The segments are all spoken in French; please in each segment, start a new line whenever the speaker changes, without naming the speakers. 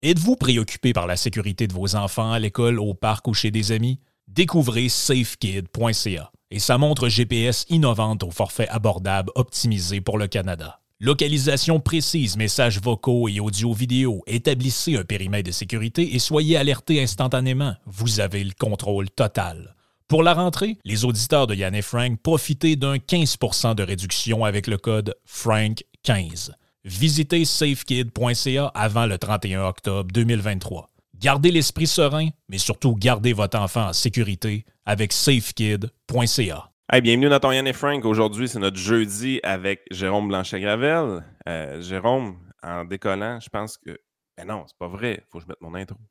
Êtes-vous préoccupé par la sécurité de vos enfants à l'école, au parc ou chez des amis? Découvrez safekid.ca et sa montre GPS innovante au forfait abordable optimisé pour le Canada. Localisation précise, messages vocaux et audio-vidéo. Établissez un périmètre de sécurité et soyez alertés instantanément. Vous avez le contrôle total. Pour la rentrée, les auditeurs de Yann et Frank, profitez d'un 15% de réduction avec le code FRANK15. Visitez safekid.ca avant le 31 octobre 2023. Gardez l'esprit serein, mais surtout gardez votre enfant en sécurité avec safekid.ca.
Hey, bienvenue dans ton Yann et Frank. Aujourd'hui, c'est notre jeudi avec Jérôme Blanchet-Gravel. Jérôme, en décollant, je pense que... Ben non, c'est pas vrai. Faut que je mette mon intro.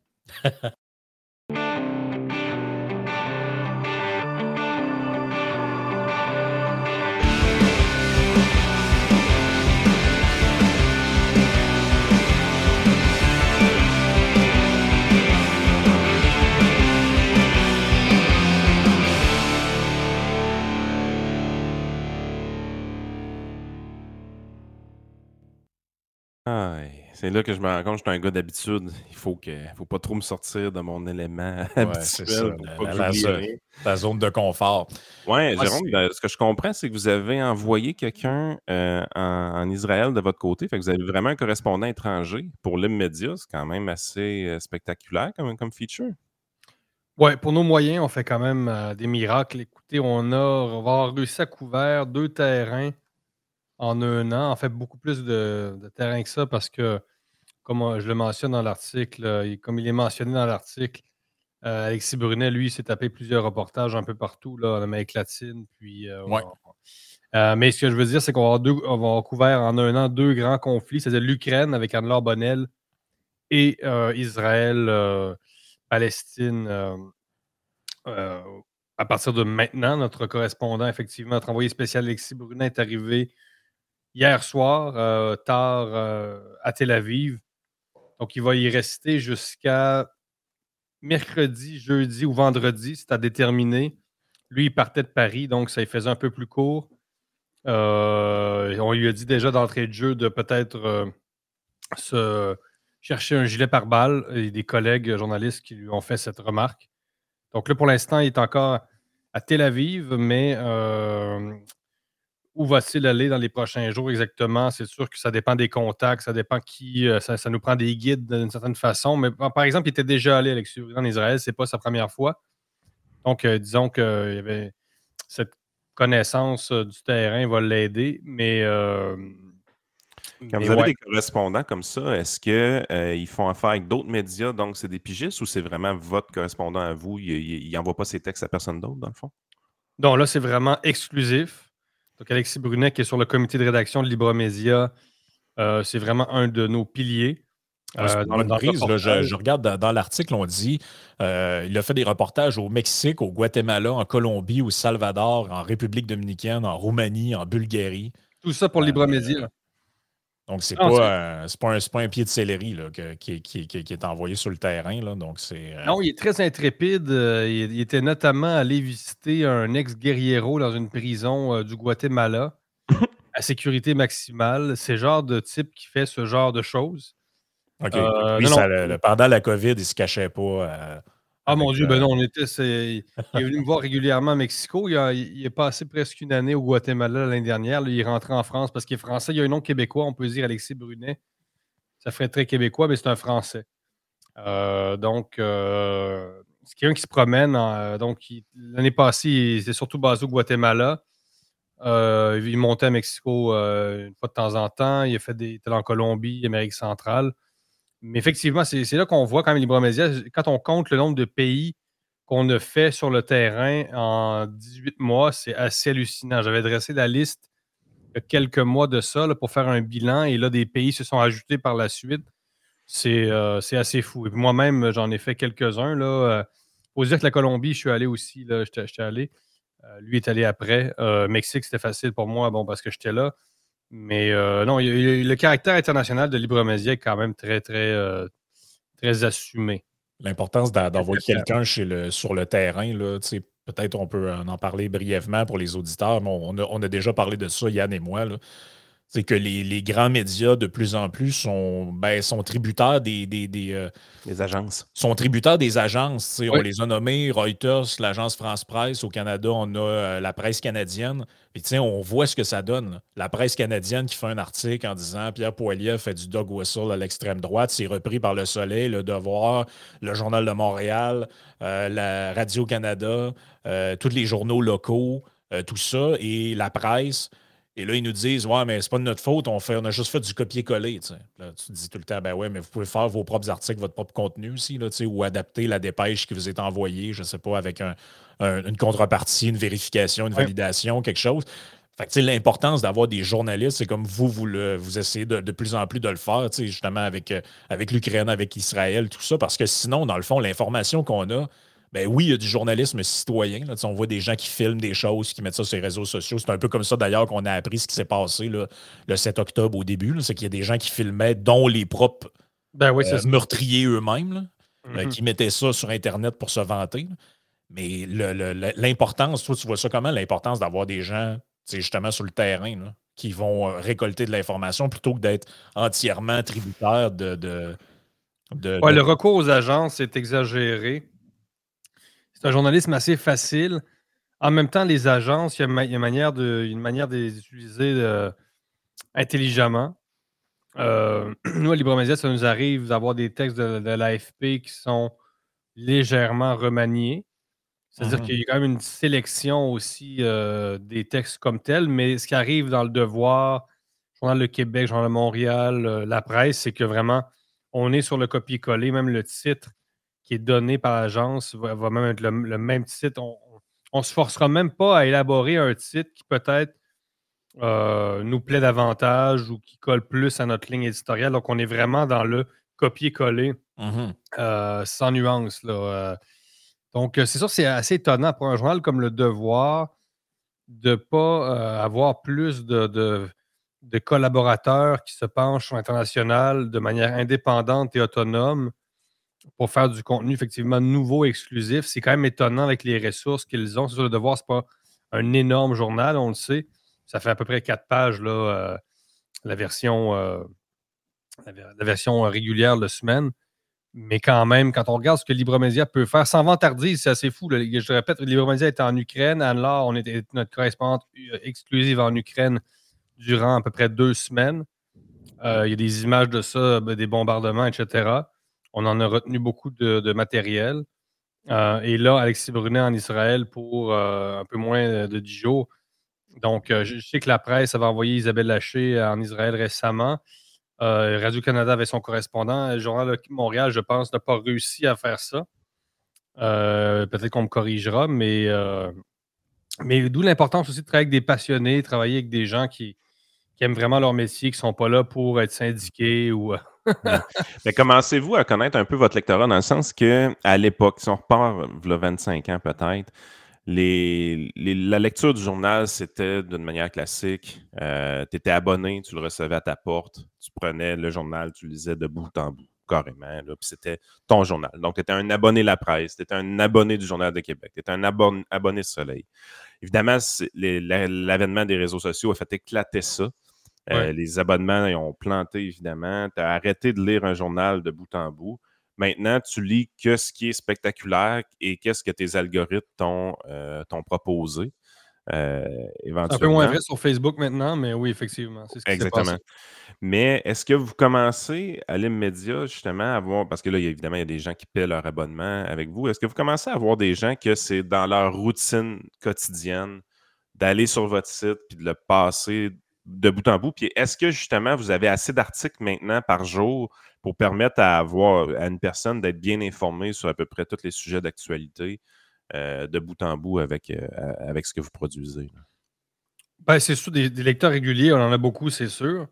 C'est là que je me rends compte que je suis un gars d'habitude. Il faut pas trop me sortir de mon élément habituel.
Ta zone de confort.
Oui, Jérôme, ce que je comprends, c'est que vous avez envoyé quelqu'un en Israël de votre côté. Fait que vous avez vraiment un correspondant étranger pour l'immédiat. C'est quand même assez spectaculaire comme feature.
Oui, pour nos moyens, on fait quand même des miracles. Écoutez, on va avoir réussi à couvert 2 terrains en 1 an. En fait, beaucoup plus de terrains que ça parce que, comme je le mentionne dans l'article, comme il est mentionné dans l'article, Alexis Brunet, lui, s'est tapé plusieurs reportages un peu partout là, en Amérique latine. Puis, mais ce que je veux dire, c'est qu'on va avoir couvert en 1 an 2 grands conflits, c'est-à-dire l'Ukraine avec Anne-Laure Bonnell et Israël, Palestine. À partir de maintenant, notre correspondant, effectivement, notre envoyé spécial Alexis Brunet est arrivé hier soir, tard à Tel Aviv. Donc, il va y rester jusqu'à mercredi, jeudi ou vendredi, c'est à déterminer. Lui, il partait de Paris, donc ça lui faisait un peu plus court. On lui a dit déjà d'entrée de jeu de peut-être se chercher un gilet pare-balles. Il y a des collègues journalistes qui lui ont fait cette remarque. Donc là, pour l'instant, il est encore à Tel Aviv, mais où va-t-il aller dans les prochains jours exactement? C'est sûr que ça dépend des contacts, ça dépend qui. Ça nous prend des guides d'une certaine façon. Mais par exemple, il était déjà allé avec en Israël, c'est pas sa première fois. Donc, disons qu'il y avait cette connaissance du terrain va l'aider, mais.
Quand vous avez des correspondants comme ça, est-ce qu'ils font affaire avec d'autres médias, donc c'est des pigistes, ou c'est vraiment votre correspondant à vous? Il n'envoie pas ses textes à personne d'autre, dans le fond?
Non, là, c'est vraiment exclusif. Donc, Alexis Brunet, qui est sur le comité de rédaction de Libra-Média, c'est vraiment un de nos piliers.
Je regarde dans l'article, on dit il a fait des reportages au Mexique, au Guatemala, en Colombie, au Salvador, en République dominicaine, en Roumanie, en Bulgarie.
Tout ça pour Libra-Média.
Donc, c'est pas un pied de céleri là, qui est envoyé sur le terrain. Là, donc
non, il est très intrépide. Il était notamment allé visiter un ex-guerriero dans une prison du Guatemala à sécurité maximale. C'est le genre de type qui fait ce genre de choses.
OK. Pendant la COVID, il ne se cachait pas.
Mon Dieu, ben non, il est venu me voir régulièrement à Mexico. Il est passé presque 1 année au Guatemala l'année dernière. Là, il est rentré en France parce qu'il est français. Il a un nom québécois, on peut dire Alexis Brunet. Ça ferait très québécois, mais c'est un Français. Donc, c'est quelqu'un qui se promène. L'année passée, il était surtout basé au Guatemala. Il montait à Mexico une fois de temps en temps. Il était en Colombie, Amérique centrale. Mais effectivement, c'est là qu'on voit quand même Libra-Média, quand on compte le nombre de pays qu'on a fait sur le terrain en 18 mois, c'est assez hallucinant. J'avais dressé la liste il y a quelques mois de ça là, pour faire un bilan, et là, des pays se sont ajoutés par la suite. C'est assez fou. Et puis moi-même, j'en ai fait quelques-uns. Il faut dire que la Colombie, je suis allé aussi. J'étais allé. Lui est allé après. Mexique, c'était facile pour moi parce que j'étais là. Mais non, le caractère international de Libra-Média est quand même très, très, très assumé.
L'importance d'envoyer quelqu'un sur le terrain, là, peut-être on peut en parler brièvement pour les auditeurs, mais on a déjà parlé de ça, Yann et moi. Là. C'est que les grands médias, de plus en plus, sont tributaires
Les agences.
sont tributaires des agences. On
Oui.
les a nommés, Reuters, l'agence France-Presse. Au Canada, on a la presse canadienne. Puis, on voit ce que ça donne, là. La presse canadienne qui fait un article en disant Pierre Poilievre fait du dog whistle à l'extrême droite. C'est repris par Le Soleil, Le Devoir, le Journal de Montréal, la Radio-Canada, tous les journaux locaux, tout ça, et la presse. Et là, ils nous disent ouais, mais c'est pas de notre faute, on a juste fait du copier-coller. Là, tu te dis tout le temps ben ouais, mais vous pouvez faire vos propres articles, votre propre contenu aussi, là, ou adapter la dépêche qui vous est envoyée, je sais pas, avec une contrepartie, une vérification, une validation, quelque chose. Fait que, l'importance d'avoir des journalistes, c'est comme vous essayez de plus en plus de le faire, justement avec l'Ukraine, avec Israël, tout ça, parce que sinon, dans le fond, l'information qu'on a, ben oui, il y a du journalisme citoyen. Là. On voit des gens qui filment des choses, qui mettent ça sur les réseaux sociaux. C'est un peu comme ça, d'ailleurs, qu'on a appris ce qui s'est passé là, le 7 octobre au début. C'est qu'il y a des gens qui filmaient, dont les propres meurtriers eux-mêmes, qui mettaient ça sur Internet pour se vanter. Là. Mais l'importance, toi, tu vois ça comment, l'importance d'avoir des gens justement sur le terrain là, qui vont récolter de l'information plutôt que d'être entièrement tributaires de
le recours aux agences est exagéré. C'est un journalisme assez facile. En même temps, les agences, il y a une manière de les utiliser intelligemment. Nous, à Libremédia, ça nous arrive d'avoir des textes de l'AFP qui sont légèrement remaniés. C'est-à-dire qu'il y a quand même une sélection aussi des textes comme tels, mais ce qui arrive dans Le Devoir, Journal de Québec, Journal de Montréal, La Presse, c'est que vraiment, on est sur le copier-coller, même le titre qui est donné par l'agence va même être le même titre. On ne se forcera même pas à élaborer un titre qui peut-être nous plaît davantage ou qui colle plus à notre ligne éditoriale. Donc, on est vraiment dans le copier-coller sans nuance. Là, donc, c'est sûr, c'est assez étonnant pour un journal comme Le Devoir de ne pas avoir plus de collaborateurs qui se penchent sur l'international de manière indépendante et autonome pour faire du contenu effectivement nouveau, exclusif. C'est quand même étonnant avec les ressources qu'ils ont. C'est sûr, Le Devoir, ce n'est pas un énorme journal, on le sait. Ça fait à peu près 4 pages, là, la version régulière de semaine. Mais quand même, quand on regarde ce que Libremédia peut faire, sans vantardise, c'est assez fou. Là. Je répète, Libremédia est en Ukraine. Anne-Laure, on était notre correspondante exclusive en Ukraine durant à peu près 2 semaines. Il y a des images de ça, des bombardements, etc. On en a retenu beaucoup de matériel. Et là, Alexis Brunet en Israël pour un peu moins de 10 jours. Donc, je sais que la presse avait envoyé Isabelle Haché en Israël récemment. Radio-Canada avait son correspondant. Le Journal de Montréal, je pense, n'a pas réussi à faire ça. Peut-être qu'on me corrigera, mais d'où l'importance aussi de travailler avec des passionnés, travailler avec des gens qui aiment vraiment leur métier, qui ne sont pas là pour être syndiqués ou...
Mais commencez-vous à connaître un peu votre lectorat dans le sens que à l'époque, si on repart il y a 25 ans peut-être, la lecture du journal, c'était d'une manière classique. Tu étais abonné, tu le recevais à ta porte, tu prenais le journal, tu le lisais de bout en bout, carrément. Là, puis c'était ton journal. Donc, tu étais un abonné La Presse, tu étais un abonné du Journal de Québec, tu étais un abonné Soleil. Évidemment, l'avènement des réseaux sociaux a fait éclater ça.
Ouais.
Les abonnements ils ont planté, évidemment. Tu as arrêté de lire un journal de bout en bout. Maintenant, tu lis que ce qui est spectaculaire et qu'est-ce que tes algorithmes t'ont proposé. Éventuellement.
C'est un peu moins vrai sur Facebook maintenant, mais oui, effectivement, c'est ce qui s'est passé.
Mais est-ce que vous commencez à l'immédiat, justement, à voir, parce que là, évidemment, il y a des gens qui paient leur abonnement avec vous. Est-ce que vous commencez à voir des gens que c'est dans leur routine quotidienne d'aller sur votre site puis de le passer de bout en bout? Puis est-ce que, justement, vous avez assez d'articles maintenant par jour pour permettre à une personne d'être bien informée sur à peu près tous les sujets d'actualité de bout en bout avec ce que vous produisez?
Ben, c'est sûr, des lecteurs réguliers, on en a beaucoup, c'est sûr.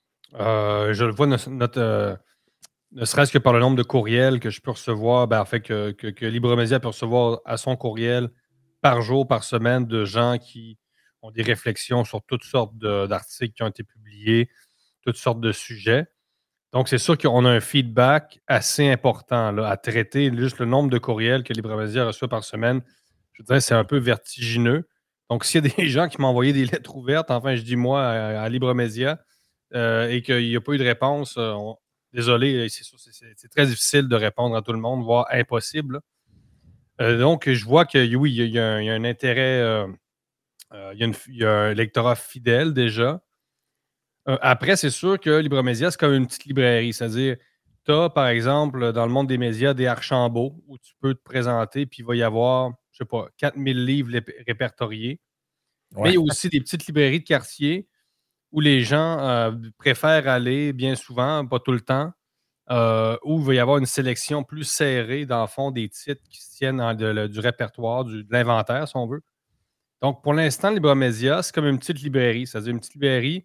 Je le vois, ne serait-ce que par le nombre de courriels que je peux recevoir, en fait, que Libremédia peut recevoir à son courriel par jour, par semaine, de gens qui ont des réflexions sur toutes sortes d'articles qui ont été publiés, toutes sortes de sujets. Donc, c'est sûr qu'on a un feedback assez important là, à traiter. Juste le nombre de courriels que Libremédia reçoit par semaine, je dirais, c'est un peu vertigineux. Donc, s'il y a des gens qui m'ont envoyé des lettres ouvertes, enfin, je dis moi à Libremédia, et qu'il n'y a pas eu de réponse, désolé, c'est sûr, c'est très difficile de répondre à tout le monde, voire impossible. Donc, je vois que oui, il y a un intérêt, il y a un lectorat fidèle déjà. Après, c'est sûr que Libremédia, c'est comme une petite librairie. C'est-à-dire, tu as, par exemple, dans le monde des médias, des Archambault où tu peux te présenter, puis il va y avoir, je sais pas, 4000 livres répertoriés. Mais il y a aussi des petites librairies de quartier où les gens préfèrent aller bien souvent, pas tout le temps, où il va y avoir une sélection plus serrée, dans le fond, des titres qui se tiennent du répertoire, de l'inventaire, si on veut. Donc, pour l'instant, Libremédia, c'est comme une petite librairie. C'est-à-dire une petite librairie,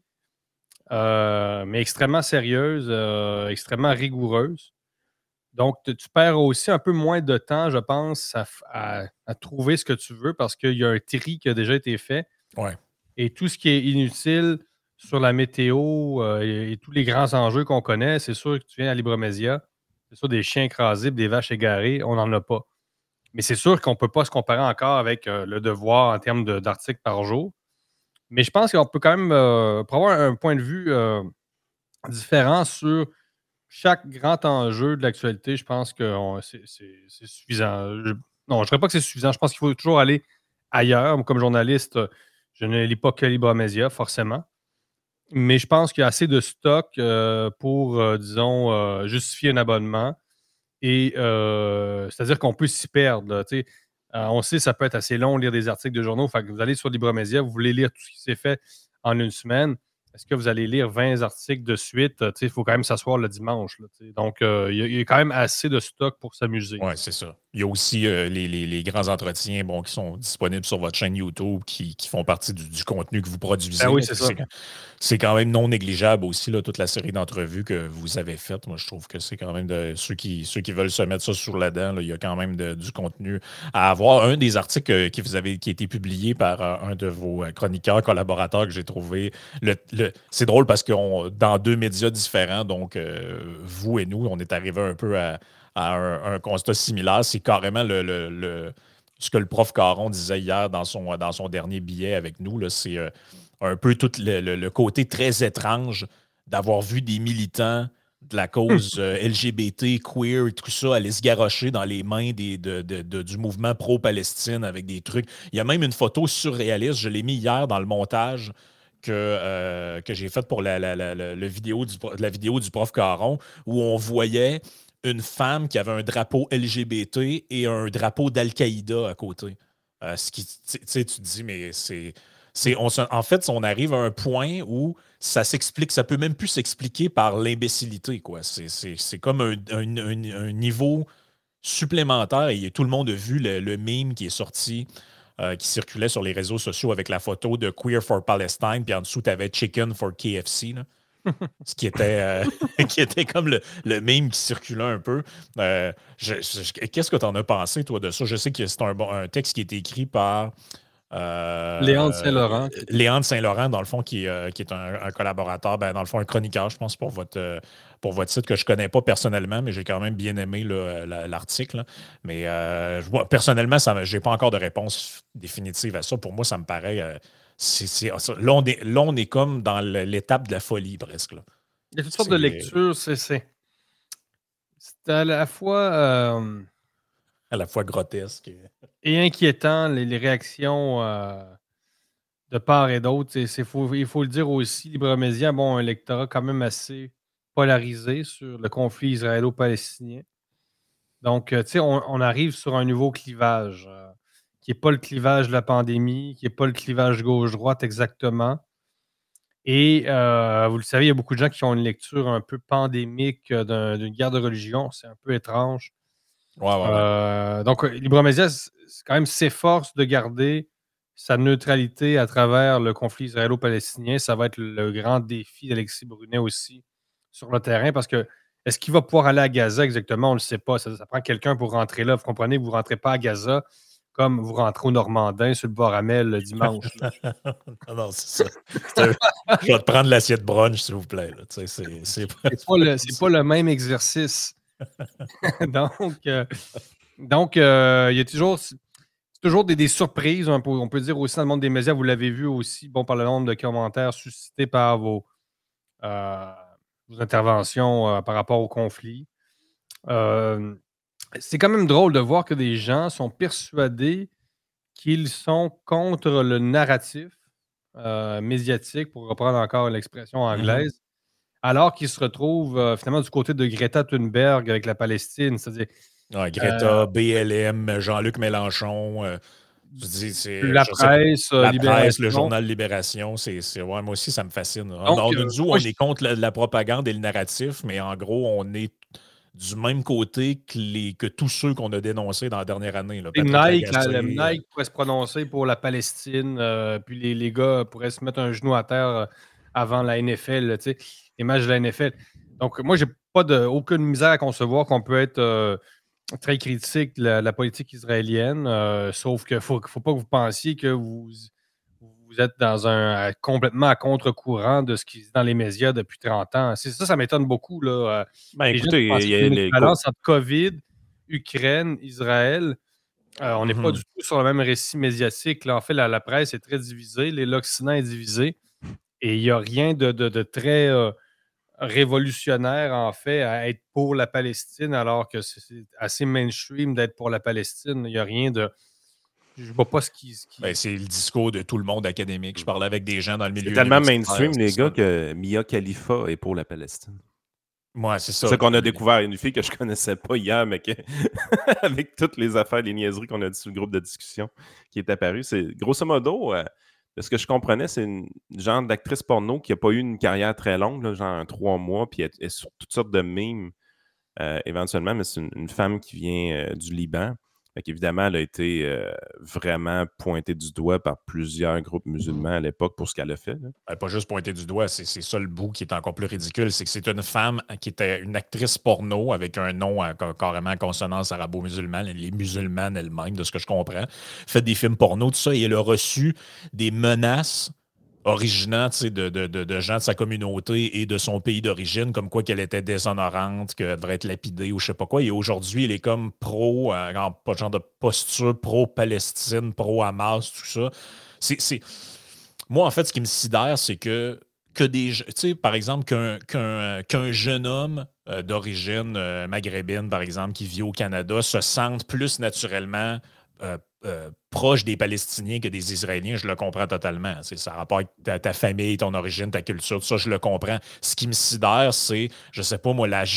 mais extrêmement sérieuse, extrêmement rigoureuse. Donc, tu perds aussi un peu moins de temps, je pense, à trouver ce que tu veux parce qu'il y a un tri qui a déjà été fait.
Ouais.
Et tout ce qui est inutile sur la météo et tous les grands enjeux qu'on connaît, c'est sûr que tu viens à Libremédia, c'est sûr des chiens écrasés, des vaches égarées, on n'en a pas. Mais c'est sûr qu'on ne peut pas se comparer encore avec Le Devoir en termes d'articles par jour. Mais je pense qu'on peut quand même, pour avoir un point de vue différent sur chaque grand enjeu de l'actualité, je pense que c'est suffisant. Non, je ne dirais pas que c'est suffisant. Je pense qu'il faut toujours aller ailleurs. Comme journaliste, je ne lis pas que Libremédia, forcément. Mais je pense qu'il y a assez de stock pour, disons, justifier un abonnement. Et c'est-à-dire qu'on peut s'y perdre. Là, on sait que ça peut être assez long de lire des articles de journaux. Fait que vous allez sur Libremédia, vous voulez lire tout ce qui s'est fait en une semaine. Est-ce que vous allez lire 20 articles de suite? Il faut quand même s'asseoir le dimanche. Là, donc, il y a quand même assez de stock pour s'amuser.
Oui, c'est ça. Il y a aussi les grands entretiens qui sont disponibles sur votre chaîne YouTube qui font partie du contenu que vous produisez.
Ben oui, c'est ça.
C'est quand même non négligeable aussi, là, toute la série d'entrevues que vous avez faites. Moi, je trouve que c'est quand même ceux qui veulent se mettre ça sur la dent, là, il y a quand même du contenu à avoir. Un des articles qui a été publié par un de vos chroniqueurs, collaborateurs que j'ai trouvé. C'est drôle parce que dans deux médias différents, donc vous et nous, on est arrivés un peu à un constat similaire. C'est carrément ce que le prof Caron disait hier dans son dernier billet avec nous. Là, c'est un peu tout le côté très étrange d'avoir vu des militants de la cause LGBT, queer et tout ça aller se garrocher dans les mains du mouvement pro-Palestine avec des trucs. Il y a même une photo surréaliste, je l'ai mis hier dans le montage que j'ai faite pour la vidéo du prof Caron, où on voyait une femme qui avait un drapeau LGBT et un drapeau d'Al-Qaïda à côté. Ce qui, tu te dis, mais en fait, on arrive à un point où ça peut même plus s'expliquer par l'imbécilité, quoi. C'est comme un niveau supplémentaire et tout le monde a vu le meme qui est sorti, qui circulait sur les réseaux sociaux avec la photo de Queer for Palestine, puis en dessous, tu avais Chicken for KFC, là. Ce qui était, qui était comme le meme qui circulait un peu. Qu'est-ce que tu en as pensé, toi, de ça? Je sais que c'est un texte qui a été écrit par
Léandre Saint-Laurent.
Léandre Saint-Laurent, dans le fond, qui est un collaborateur, dans le fond, un chroniqueur, je pense, pour votre site, que je ne connais pas personnellement, mais j'ai quand même bien aimé l'article. Là. Mais moi, personnellement, je n'ai pas encore de réponse définitive à ça. Pour moi, ça me paraît... Là, on est comme dans l'étape de la folie, presque. Là.
Il y a toutes sortes de lectures. C'est à la fois...
à la fois grotesque.
Et inquiétant, les réactions de part et d'autre. Il faut le dire aussi, Libremédia, un lectorat quand même assez polarisé sur le conflit israélo-palestinien. Donc, on arrive sur un nouveau clivage qui n'est pas le clivage de la pandémie, qui n'est pas le clivage gauche-droite exactement. Et vous le savez, il y a beaucoup de gens qui ont une lecture un peu pandémique d'une guerre de religion. C'est un peu étrange.
Ouais.
Donc, Libremédia, quand même, s'efforce de garder sa neutralité à travers le conflit israélo-palestinien. Ça va être le grand défi d'Alexis Brunet aussi sur le terrain parce que est-ce qu'il va pouvoir aller à Gaza exactement? On ne le sait pas. Ça prend quelqu'un pour rentrer là. Vous comprenez, vous ne rentrez pas à Gaza comme vous rentrez au Normandin sur le bord Amel le dimanche.
non, c'est ça. Je vais te prendre l'assiette brunch, s'il vous plaît.
C'est pas le même exercice. Donc, il y a toujours des surprises. On peut dire aussi dans le monde des médias, vous l'avez vu aussi, par le nombre de commentaires suscités par vos vos interventions par rapport au conflit. C'est quand même drôle de voir que des gens sont persuadés qu'ils sont contre le narratif médiatique, pour reprendre encore l'expression anglaise, alors qu'ils se retrouvent finalement du côté de Greta Thunberg avec la Palestine. C'est-à-dire,
Greta, BLM, Jean-Luc Mélenchon. Je dis,
la presse,
la presse,
Libération.
le journal Libération, ouais, moi aussi, ça me fascine.
Donc,
On est contre la propagande et le narratif, mais en gros, on est du même côté que tous ceux qu'on a dénoncés dans la dernière année. Là.
Nike pourrait se prononcer pour la Palestine, puis les gars pourraient se mettre un genou à terre avant la NFL, les matchs de la NFL. Donc, moi, j'ai pas aucune misère à concevoir qu'on peut être très critique de la politique israélienne, sauf qu'il ne faut pas que vous pensiez que vous êtes complètement à contre-courant de ce qui est dans les médias depuis 30 ans. C'est ça m'étonne beaucoup. Là.
Écoutez,
il y a une balance entre COVID, Ukraine, Israël. On n'est pas du tout sur le même récit médiatique. Là. En fait, la presse est très divisée, l'Occident est divisé, et il n'y a rien de très révolutionnaire, en fait, à être pour la Palestine, alors que c'est assez mainstream d'être pour la Palestine. Il n'y a rien de... Je ne vois pas ce qui...
c'est le discours de tout le monde académique. Je parlais avec des gens dans le milieu
C'est tellement mainstream, les gars, que Mia Khalifa est pour la Palestine.
Ouais, c'est ça.
C'est ça qu'on a découvert. Une fille que je ne connaissais pas hier, mais avec toutes les affaires, les niaiseries qu'on a dit sur le groupe de discussion qui est apparu, c'est grosso modo... de ce que je comprenais, c'est une genre d'actrice porno qui n'a pas eu une carrière très longue, là, genre 3 mois, puis elle est sur toutes sortes de mimes éventuellement, mais c'est une femme qui vient du Liban. Fait évidemment, elle a été vraiment pointée du doigt par plusieurs groupes musulmans à l'époque pour ce qu'elle a fait.
Pas juste pointée du doigt, c'est ça le bout qui est encore plus ridicule, c'est que c'est une femme qui était une actrice porno avec un nom carrément en consonance arabo-musulmane, les musulmanes elles-mêmes, de ce que je comprends, fait des films porno, tout ça, et elle a reçu des menaces originant de gens de sa communauté et de son pays d'origine, comme quoi qu'elle était déshonorante, qu'elle devrait être lapidée ou je sais pas quoi. Et aujourd'hui, elle est comme pas genre de posture pro-Palestine, pro-Hamas, tout ça. Moi, en fait, ce qui me sidère, c'est que tu sais, par exemple, qu'un jeune homme d'origine maghrébine, par exemple, qui vit au Canada, se sente plus naturellement proche des Palestiniens que des Israéliens, je le comprends totalement. Ça a rapport avec ta famille, ton origine, ta culture, tout ça, je le comprends. Ce qui me sidère, c'est, je sais pas moi, le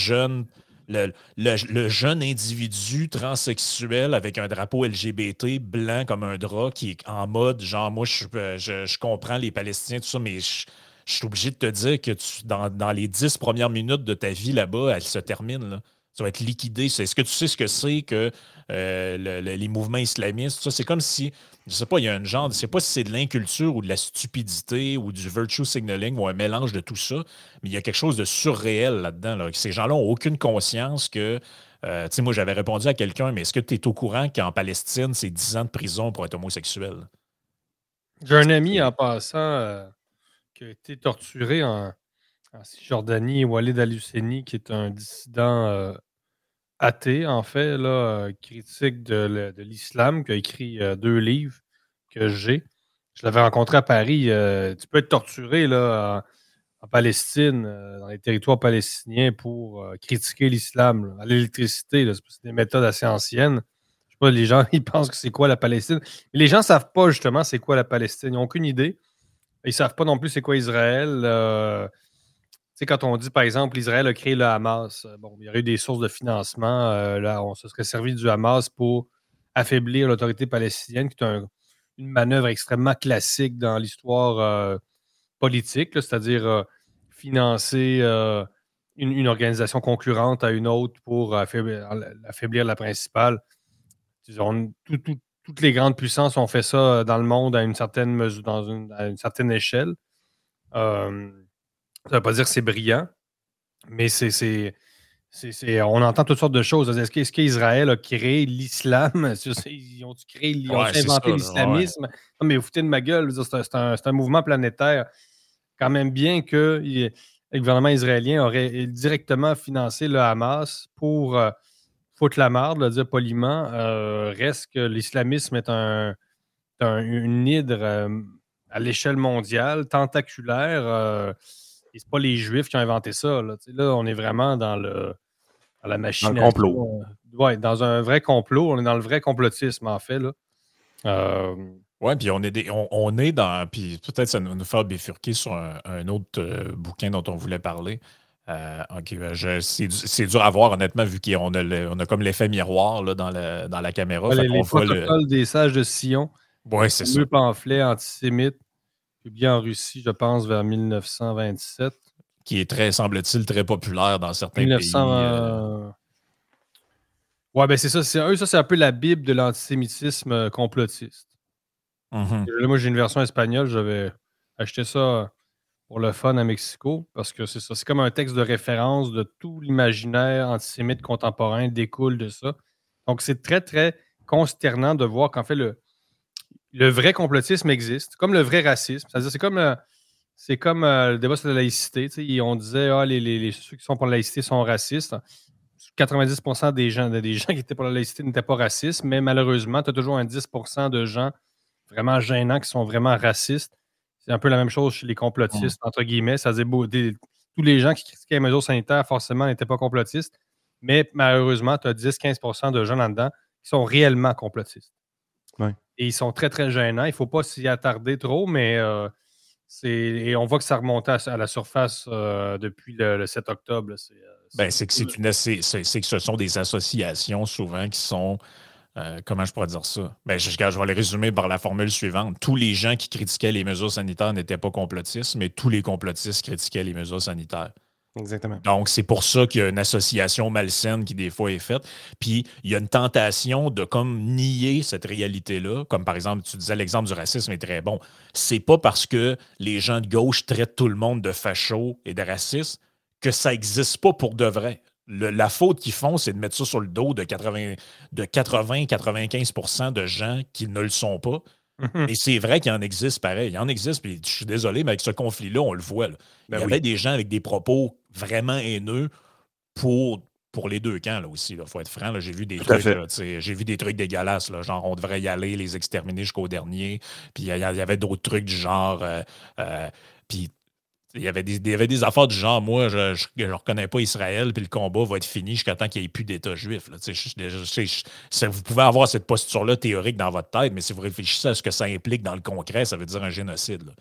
jeune individu transsexuel avec un drapeau LGBT blanc comme un drap qui est en mode, genre, moi, je comprends les Palestiniens, tout ça, mais je suis obligé de te dire que dans les 10 premières minutes de ta vie là-bas, elle se termine, là. Ça va être liquidé. Est-ce que tu sais ce que c'est que les mouvements islamistes? Ça, c'est comme si, je sais pas, il y a un genre, je sais pas si c'est de l'inculture ou de la stupidité ou du virtue signaling ou un mélange de tout ça, mais il y a quelque chose de surréel là-dedans. Là. Ces gens-là n'ont aucune conscience que, tu sais, moi, j'avais répondu à quelqu'un, mais est-ce que tu es au courant qu'en Palestine, c'est 10 ans de prison pour être homosexuel?
J'ai un ami, en passant, qui a été torturé en Cisjordanie, Walid Al-Husseini, qui est un dissident athée, en fait, là, critique de l'islam, qui a écrit 2 livres que j'ai. Je l'avais rencontré à Paris. Tu peux être torturé là, en Palestine, dans les territoires palestiniens, pour critiquer l'islam. À l'électricité, c'est des méthodes assez anciennes. Je sais pas, les gens, ils pensent que c'est quoi la Palestine. Mais les gens ne savent pas, justement, c'est quoi la Palestine. Ils n'ont aucune idée. Ils ne savent pas non plus c'est quoi Israël. Tu sais, quand on dit, par exemple, Israël a créé le Hamas, bon, il y aurait eu des sources de financement. Là, on se serait servi du Hamas pour affaiblir l'autorité palestinienne, qui est une manœuvre extrêmement classique dans l'histoire politique, là, c'est-à-dire financer une organisation concurrente à une autre pour affaiblir la principale. Toutes les grandes puissances ont fait ça dans le monde à une certaine mesure, à une certaine échelle. Ça ne veut pas dire que c'est brillant, mais on entend toutes sortes de choses. Est-ce qu'Israël a créé l'islam? Ils ont inventé l'islamisme? Ouais. Non, mais vous foutez de ma gueule. C'est un mouvement planétaire. Quand même bien que le gouvernement israélien aurait directement financé le Hamas pour foutre la marde, le dire poliment. Reste que l'islamisme est une hydre à l'échelle mondiale, tentaculaire, c'est pas les Juifs qui ont inventé ça. Là, là on est vraiment dans la machination.
Dans le complot.
Oui, dans un vrai complot. On est dans le vrai complotisme, en fait. Là.
Oui, puis on est dans. Puis peut-être ça nous fait bifurquer sur un autre bouquin dont on voulait parler. C'est dur à voir, honnêtement, vu qu'on a comme l'effet miroir là, dans la caméra.
Les protocoles des sages de Sion.
Oui, c'est ça.
Le pamphlet antisémite publié en Russie, je pense, vers 1927.
Qui est semble-t-il, très populaire dans certains pays.
Oui, ben c'est ça. C'est un peu la Bible de l'antisémitisme complotiste.
Mm-hmm.
Moi, j'ai une version espagnole. J'avais acheté ça pour le fun à Mexico parce que c'est ça. C'est comme un texte de référence de tout l'imaginaire antisémite contemporain découle de ça. Donc, c'est très, très consternant de voir qu'en fait, le vrai complotisme existe, comme le vrai racisme. C'est-à-dire, c'est comme le débat sur la laïcité. On disait ceux qui sont pour la laïcité sont racistes. 90% des gens qui étaient pour la laïcité n'étaient pas racistes, mais malheureusement, tu as toujours un 10% de gens vraiment gênants qui sont vraiment racistes. C'est un peu la même chose chez les complotistes, entre guillemets. Ça disait, tous les gens qui critiquaient les mesures sanitaires, forcément, n'étaient pas complotistes. Mais malheureusement, tu as 10-15% de gens là-dedans qui sont réellement complotistes.
Ouais.
Et ils sont très, très gênants. Il ne faut pas s'y attarder trop, mais et on voit que ça remonte à la surface depuis le 7 octobre.
C'est que ce sont des associations souvent qui sont. Comment je pourrais dire ça? Je vais les résumer par la formule suivante. Tous les gens qui critiquaient les mesures sanitaires n'étaient pas complotistes, mais tous les complotistes critiquaient les mesures sanitaires.
Exactement.
Donc, c'est pour ça qu'il y a une association malsaine qui, des fois, est faite. Puis, il y a une tentation de comme nier cette réalité-là. Comme, par exemple, tu disais, l'exemple du racisme est très bon. C'est pas parce que les gens de gauche traitent tout le monde de fachos et de racistes que ça n'existe pas pour de vrai. La faute qu'ils font, c'est de mettre ça sur le dos de 80-95% de gens qui ne le sont pas. Et c'est vrai qu'il en existe pareil. Il en existe, puis je suis désolé, mais avec ce conflit-là, on le voit. Là. Il y avait des gens avec des propos vraiment haineux pour les deux camps là, aussi. Il faut être franc. Là, j'ai vu des trucs. J'ai vu des trucs dégueulasses. Là, genre, on devrait y aller, les exterminer jusqu'au dernier. Puis il y avait d'autres trucs du genre. Puis il y avait des affaires du genre, moi, je ne reconnais pas Israël, puis le combat va être fini jusqu'à temps qu'il n'y ait plus d'État juif. Là. Vous pouvez avoir cette posture-là théorique dans votre tête, mais si vous réfléchissez à ce que ça implique dans le concret, ça veut dire un génocide. Là.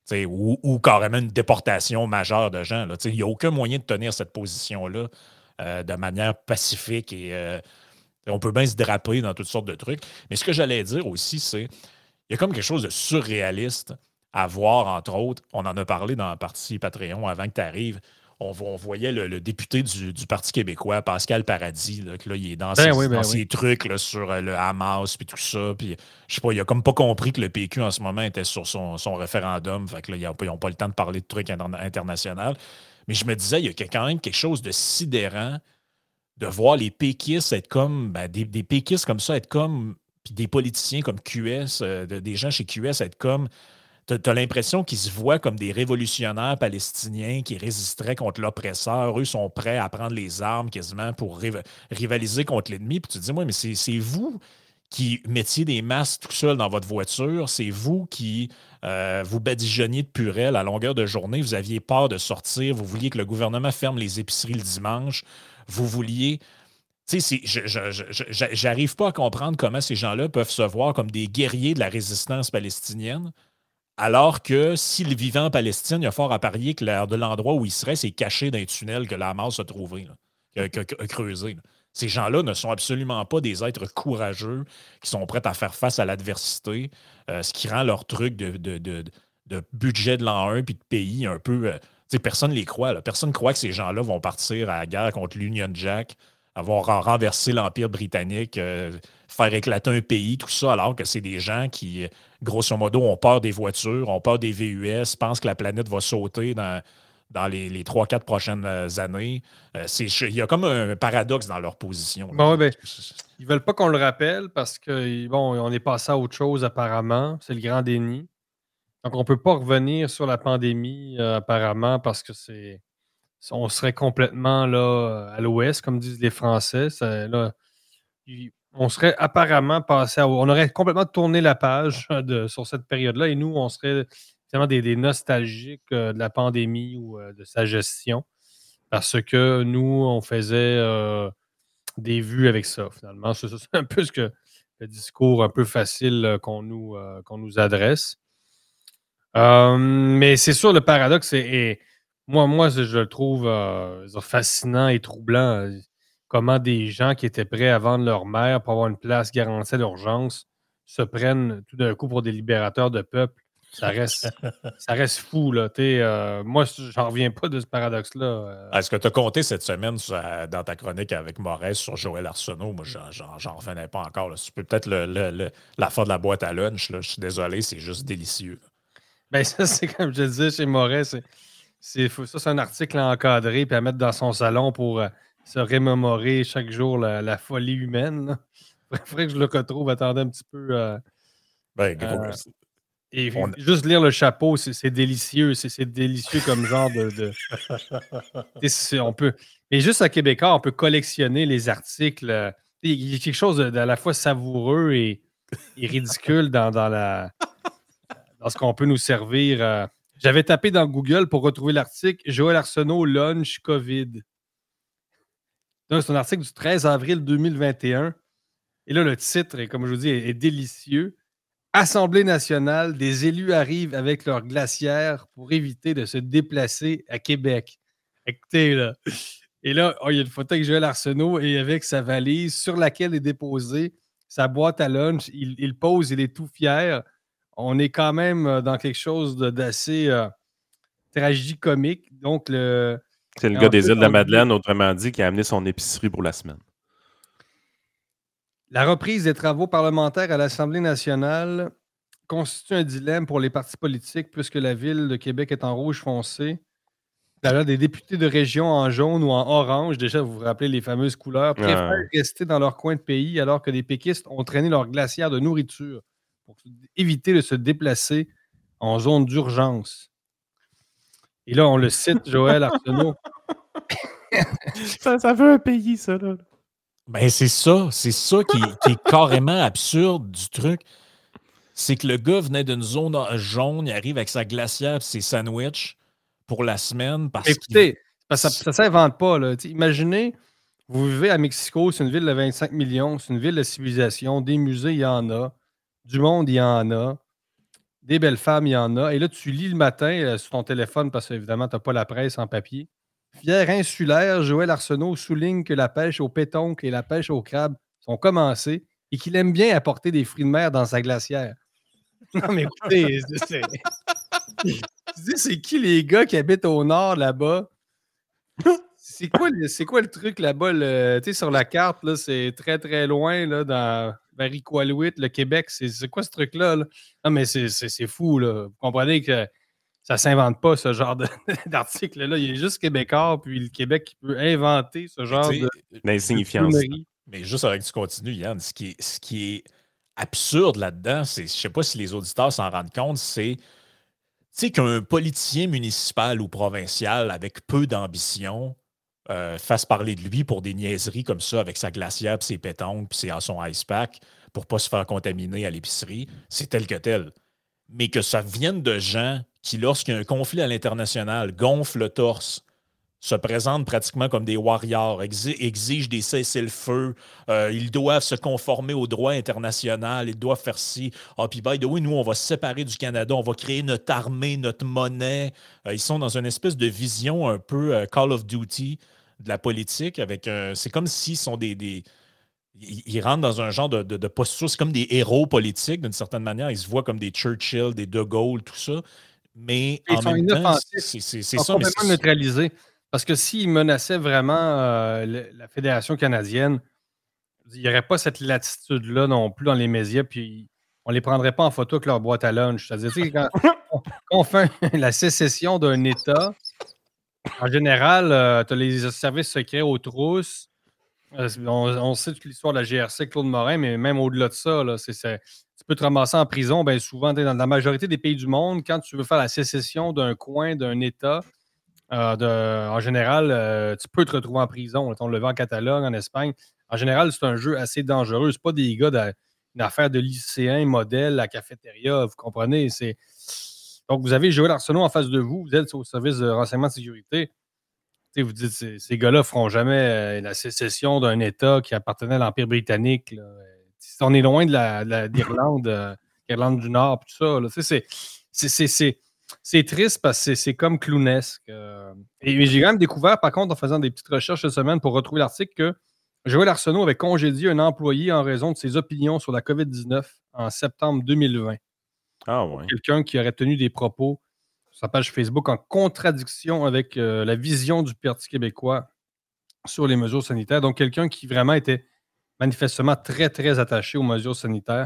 Ou carrément une déportation majeure de gens. Il n'y a aucun moyen de tenir cette position-là de manière pacifique et on peut bien se draper dans toutes sortes de trucs. Mais ce que j'allais dire aussi, c'est il y a comme quelque chose de surréaliste à voir, entre autres. On en a parlé dans la partie Patreon avant que tu arrives. On voyait le député du Parti québécois, Pascal Paradis, là, que là, il est dans ses trucs là, sur le Hamas puis tout ça. Puis, je sais pas, il a comme pas compris que le PQ en ce moment était sur son référendum. Fait que là, ils n'ont pas le temps de parler de trucs internationaux. Mais je me disais, il y a quand même quelque chose de sidérant de voir les péquistes être comme des péquistes comme ça, être comme, puis des politiciens comme QS, des gens chez QS être comme. T'as l'impression qu'ils se voient comme des révolutionnaires palestiniens qui résisteraient contre l'oppresseur. Eux sont prêts à prendre les armes quasiment pour rivaliser contre l'ennemi. Puis tu te dis, moi, mais c'est vous qui mettiez des masques tout seul dans votre voiture. C'est vous qui vous badigeonniez de purée à longueur de journée. Vous aviez peur de sortir. Vous vouliez que le gouvernement ferme les épiceries le dimanche. Vous vouliez... Tu sais, j'arrive pas à comprendre comment ces gens-là peuvent se voir comme des guerriers de la résistance palestinienne. Alors que s'il vivait en Palestine, il y a fort à parier que de l'endroit où il serait, c'est caché dans un tunnel que la Hamas a trouvé, a creusé. Là. Ces gens-là ne sont absolument pas des êtres courageux qui sont prêts à faire face à l'adversité, ce qui rend leur truc de budget de l'an 1 puis de pays un peu... personne ne les croit. Là. Personne ne croit que ces gens-là vont partir à la guerre contre l'Union Jack, avoir renversé l'Empire britannique, faire éclater un pays, tout ça, alors que c'est des gens qui, grosso modo, ont peur des voitures, ont peur des VUS, pensent que la planète va sauter dans les 3-4 prochaines années. Il y a comme un paradoxe dans leur position.
Bon, ils veulent pas qu'on le rappelle parce que on est passé à autre chose apparemment. C'est le grand déni. Donc, on ne peut pas revenir sur la pandémie apparemment parce que on serait complètement là, à l'ouest, comme disent les Français. On serait apparemment passé on aurait complètement tourné la page sur cette période-là et nous, on serait tellement des nostalgiques de la pandémie ou de sa gestion. Parce que nous, on faisait des vues avec ça, finalement. C'est un peu le discours un peu facile qu'on nous adresse. Mais c'est sûr, le paradoxe est moi, je le trouve fascinant et troublant. Comment des gens qui étaient prêts à vendre leur mère pour avoir une place garantie d'urgence se prennent tout d'un coup pour des libérateurs de peuple. Ça reste fou, là. Moi, j'en reviens pas de ce paradoxe-là.
Est-ce que tu as compté cette semaine dans ta chronique avec Moret sur Joël Arsenault? Moi, j'en revenais pas encore. Là. Tu peux peut-être la fin de la boîte à lunch. Là. Je suis désolé, c'est juste délicieux.
Ben, ça, c'est comme je le disais chez Moret, c'est un article à encadrer et à mettre dans son salon pour se remémorer chaque jour la folie humaine. Il faudrait que je le retrouve. Attendez un petit peu. Et juste lire le chapeau, c'est délicieux. C'est délicieux comme genre de... on peut... Et juste à Québécois, on peut collectionner les articles. Il y a quelque chose d'à la fois savoureux et ridicule dans ce qu'on peut nous servir. J'avais tapé dans Google pour retrouver l'article « Joël Arsenault, lunch, COVID ». Donc, c'est un article du 13 avril 2021. Et là, le titre, comme je vous dis, est délicieux. Assemblée nationale, des élus arrivent avec leurs glacières pour éviter de se déplacer à Québec. Écoutez, là. Et là, il y a une photo avec Joël Arsenault et avec sa valise sur laquelle est déposée sa boîte à lunch. Il pose, il est tout fier. On est quand même dans quelque chose d'assez tragicomique. Donc,
c'est le gars des îles de la Madeleine, autrement dit, qui a amené son épicerie pour la semaine.
La reprise des travaux parlementaires à l'Assemblée nationale constitue un dilemme pour les partis politiques puisque la ville de Québec est en rouge foncé. D'ailleurs, des députés de région en jaune ou en orange, déjà, vous vous rappelez les fameuses couleurs, préfèrent rester dans leur coin de pays alors que les péquistes ont traîné leur glacière de nourriture pour éviter de se déplacer en zone d'urgence. Et là, on le cite, Joël Arsenault.
ça veut un pays, ça, là.
Ben, c'est ça qui est carrément absurde du truc. C'est que le gars venait d'une zone jaune, il arrive avec sa glacière et ses sandwichs pour la semaine.
Écoutez, ça ne s'invente pas. Là. Imaginez, vous vivez à Mexico, c'est une ville de 25 millions, c'est une ville de civilisation, des musées, il y en a, du monde, il y en a, des belles femmes, il y en a. Et là, tu lis le matin sur ton téléphone, parce qu'évidemment, tu n'as pas la presse en papier. Fier insulaire, Joël Arsenault souligne que la pêche au pétoncle et la pêche au crabe sont commencées et qu'il aime bien apporter des fruits de mer dans sa glacière. Non, mais écoutez, c'est qui les gars qui habitent au nord là-bas? C'est quoi le truc là-bas? Tu sais, sur la carte, là, c'est très, très loin, là, dans Iqaluit, le Québec. C'est quoi ce truc-là? Là? Non, mais c'est fou, là. Vous comprenez que ça ne s'invente pas, ce genre d'article-là. Il est juste québécois, puis le Québec qui peut inventer ce genre
d'insignifiance.
Mais juste avec tu continues, Yann, ce qui est absurde là-dedans, c'est, je ne sais pas si les auditeurs s'en rendent compte, c'est qu'un politicien municipal ou provincial avec peu d'ambition fasse parler de lui pour des niaiseries comme ça avec sa glacière, puis ses pétanques, puis son ice pack pour ne pas se faire contaminer à l'épicerie, c'est tel que tel. Mais que ça vienne de gens qui, lorsqu'il y a un conflit à l'international, gonflent le torse, se présentent pratiquement comme des warriors, exigent des cessez-le-feu, ils doivent se conformer au droit international, ils doivent faire ci. Ah, puis by the way, nous, on va se séparer du Canada, on va créer notre armée, notre monnaie. Ils sont dans une espèce de vision un peu Call of Duty de la politique. C'est comme s'ils sont ils rentrent dans un genre de posture, c'est comme des héros politiques d'une certaine manière. Ils se voient comme des Churchill, des De Gaulle, tout ça. Mais en même temps, c'est ça.
Ils sont complètement neutralisés. Parce que s'ils menaçaient vraiment la Fédération canadienne, il n'y aurait pas cette latitude-là non plus dans les médias, puis on ne les prendrait pas en photo avec leur boîte à lunch. C'est-à-dire, quand on fait la sécession d'un État, en général, tu as les services secrets aux trousses. On sait toute l'histoire de la GRC, Claude Morin, mais même au-delà de ça, là, tu peux te ramasser en prison. Bien souvent, dans la majorité des pays du monde, quand tu veux faire la sécession d'un coin, d'un État, en général, tu peux te retrouver en prison. On le voit en Catalogne, en Espagne. En général, c'est un jeu assez dangereux. C'est pas des gars d'une affaire de lycéens modèles à cafétéria, vous comprenez? Donc, vous avez Joël Arsenault en face de vous. Vous êtes au service de renseignement de sécurité. Vous dites, ces gars-là ne feront jamais la sécession d'un État qui appartenait à l'Empire britannique. Là. On est loin de d'Irlande, Irlande du Nord, tout ça. Là. C'est triste parce que c'est comme clownesque. Et j'ai quand même découvert, par contre, en faisant des petites recherches cette semaine pour retrouver l'article, que Joël Arsenault avait congédié un employé en raison de ses opinions sur la COVID-19 en septembre 2020.
Ah ouais.
Quelqu'un qui aurait tenu des propos sur sa page Facebook en contradiction avec la vision du Parti québécois sur les mesures sanitaires. Donc, quelqu'un qui vraiment était manifestement très, très attaché aux mesures sanitaires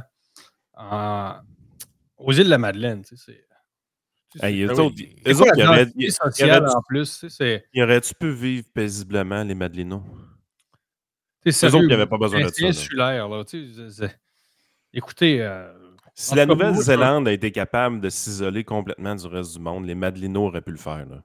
aux îles de la Madeleine.
Les autres, ils auraient-tu pu vivre paisiblement, les Madelinos?
Les autres, ils n'avaient pas besoin de ça. C'est insulaire. Là, écoutez...
si la Nouvelle-Zélande a été capable de s'isoler complètement du reste du monde, les Madelinos auraient pu le faire. Là.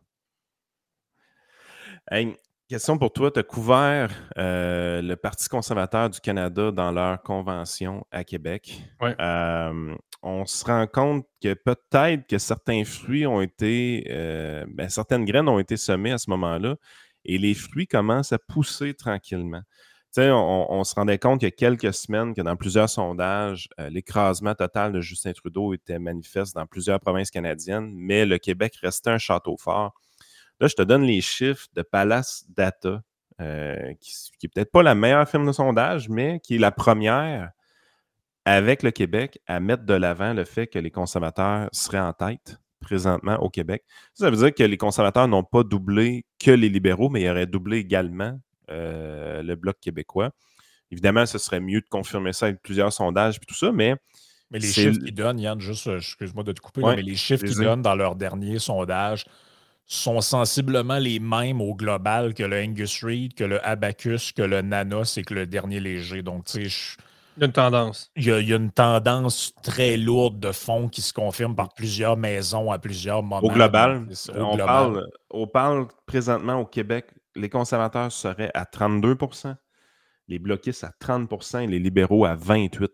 Hey, question pour toi. Tu as couvert le Parti conservateur du Canada dans leur convention à Québec.
Ouais.
On se rend compte que peut-être que certains fruits ont été... certaines graines ont été semées à ce moment-là et les fruits commencent à pousser tranquillement. On se rendait compte il y a quelques semaines que dans plusieurs sondages, l'écrasement total de Justin Trudeau était manifeste dans plusieurs provinces canadiennes, mais le Québec restait un château fort. Là, je te donne les chiffres de Palace Data, qui n'est peut-être pas la meilleure firme de sondage, mais qui est la première avec le Québec à mettre de l'avant le fait que les conservateurs seraient en tête présentement au Québec. Ça veut dire que les conservateurs n'ont pas doublé que les libéraux, mais ils auraient doublé également le Bloc québécois. Évidemment, ce serait mieux de confirmer ça avec plusieurs sondages et tout ça, mais
les chiffres qu'ils donnent, Yann, juste, excuse-moi de te couper, mais les chiffres qu'ils donnent dans leur dernier sondage sont sensiblement les mêmes au global que le Angus Reid, que le Abacus, que le Nanos et que le dernier léger. Donc, tu sais,
il y a une tendance.
Il y a une tendance très lourde de fond qui se confirme par plusieurs maisons à plusieurs moments.
Au global, on parle présentement au Québec, les conservateurs seraient à 32 %, les bloquistes à 30 % et les libéraux à 28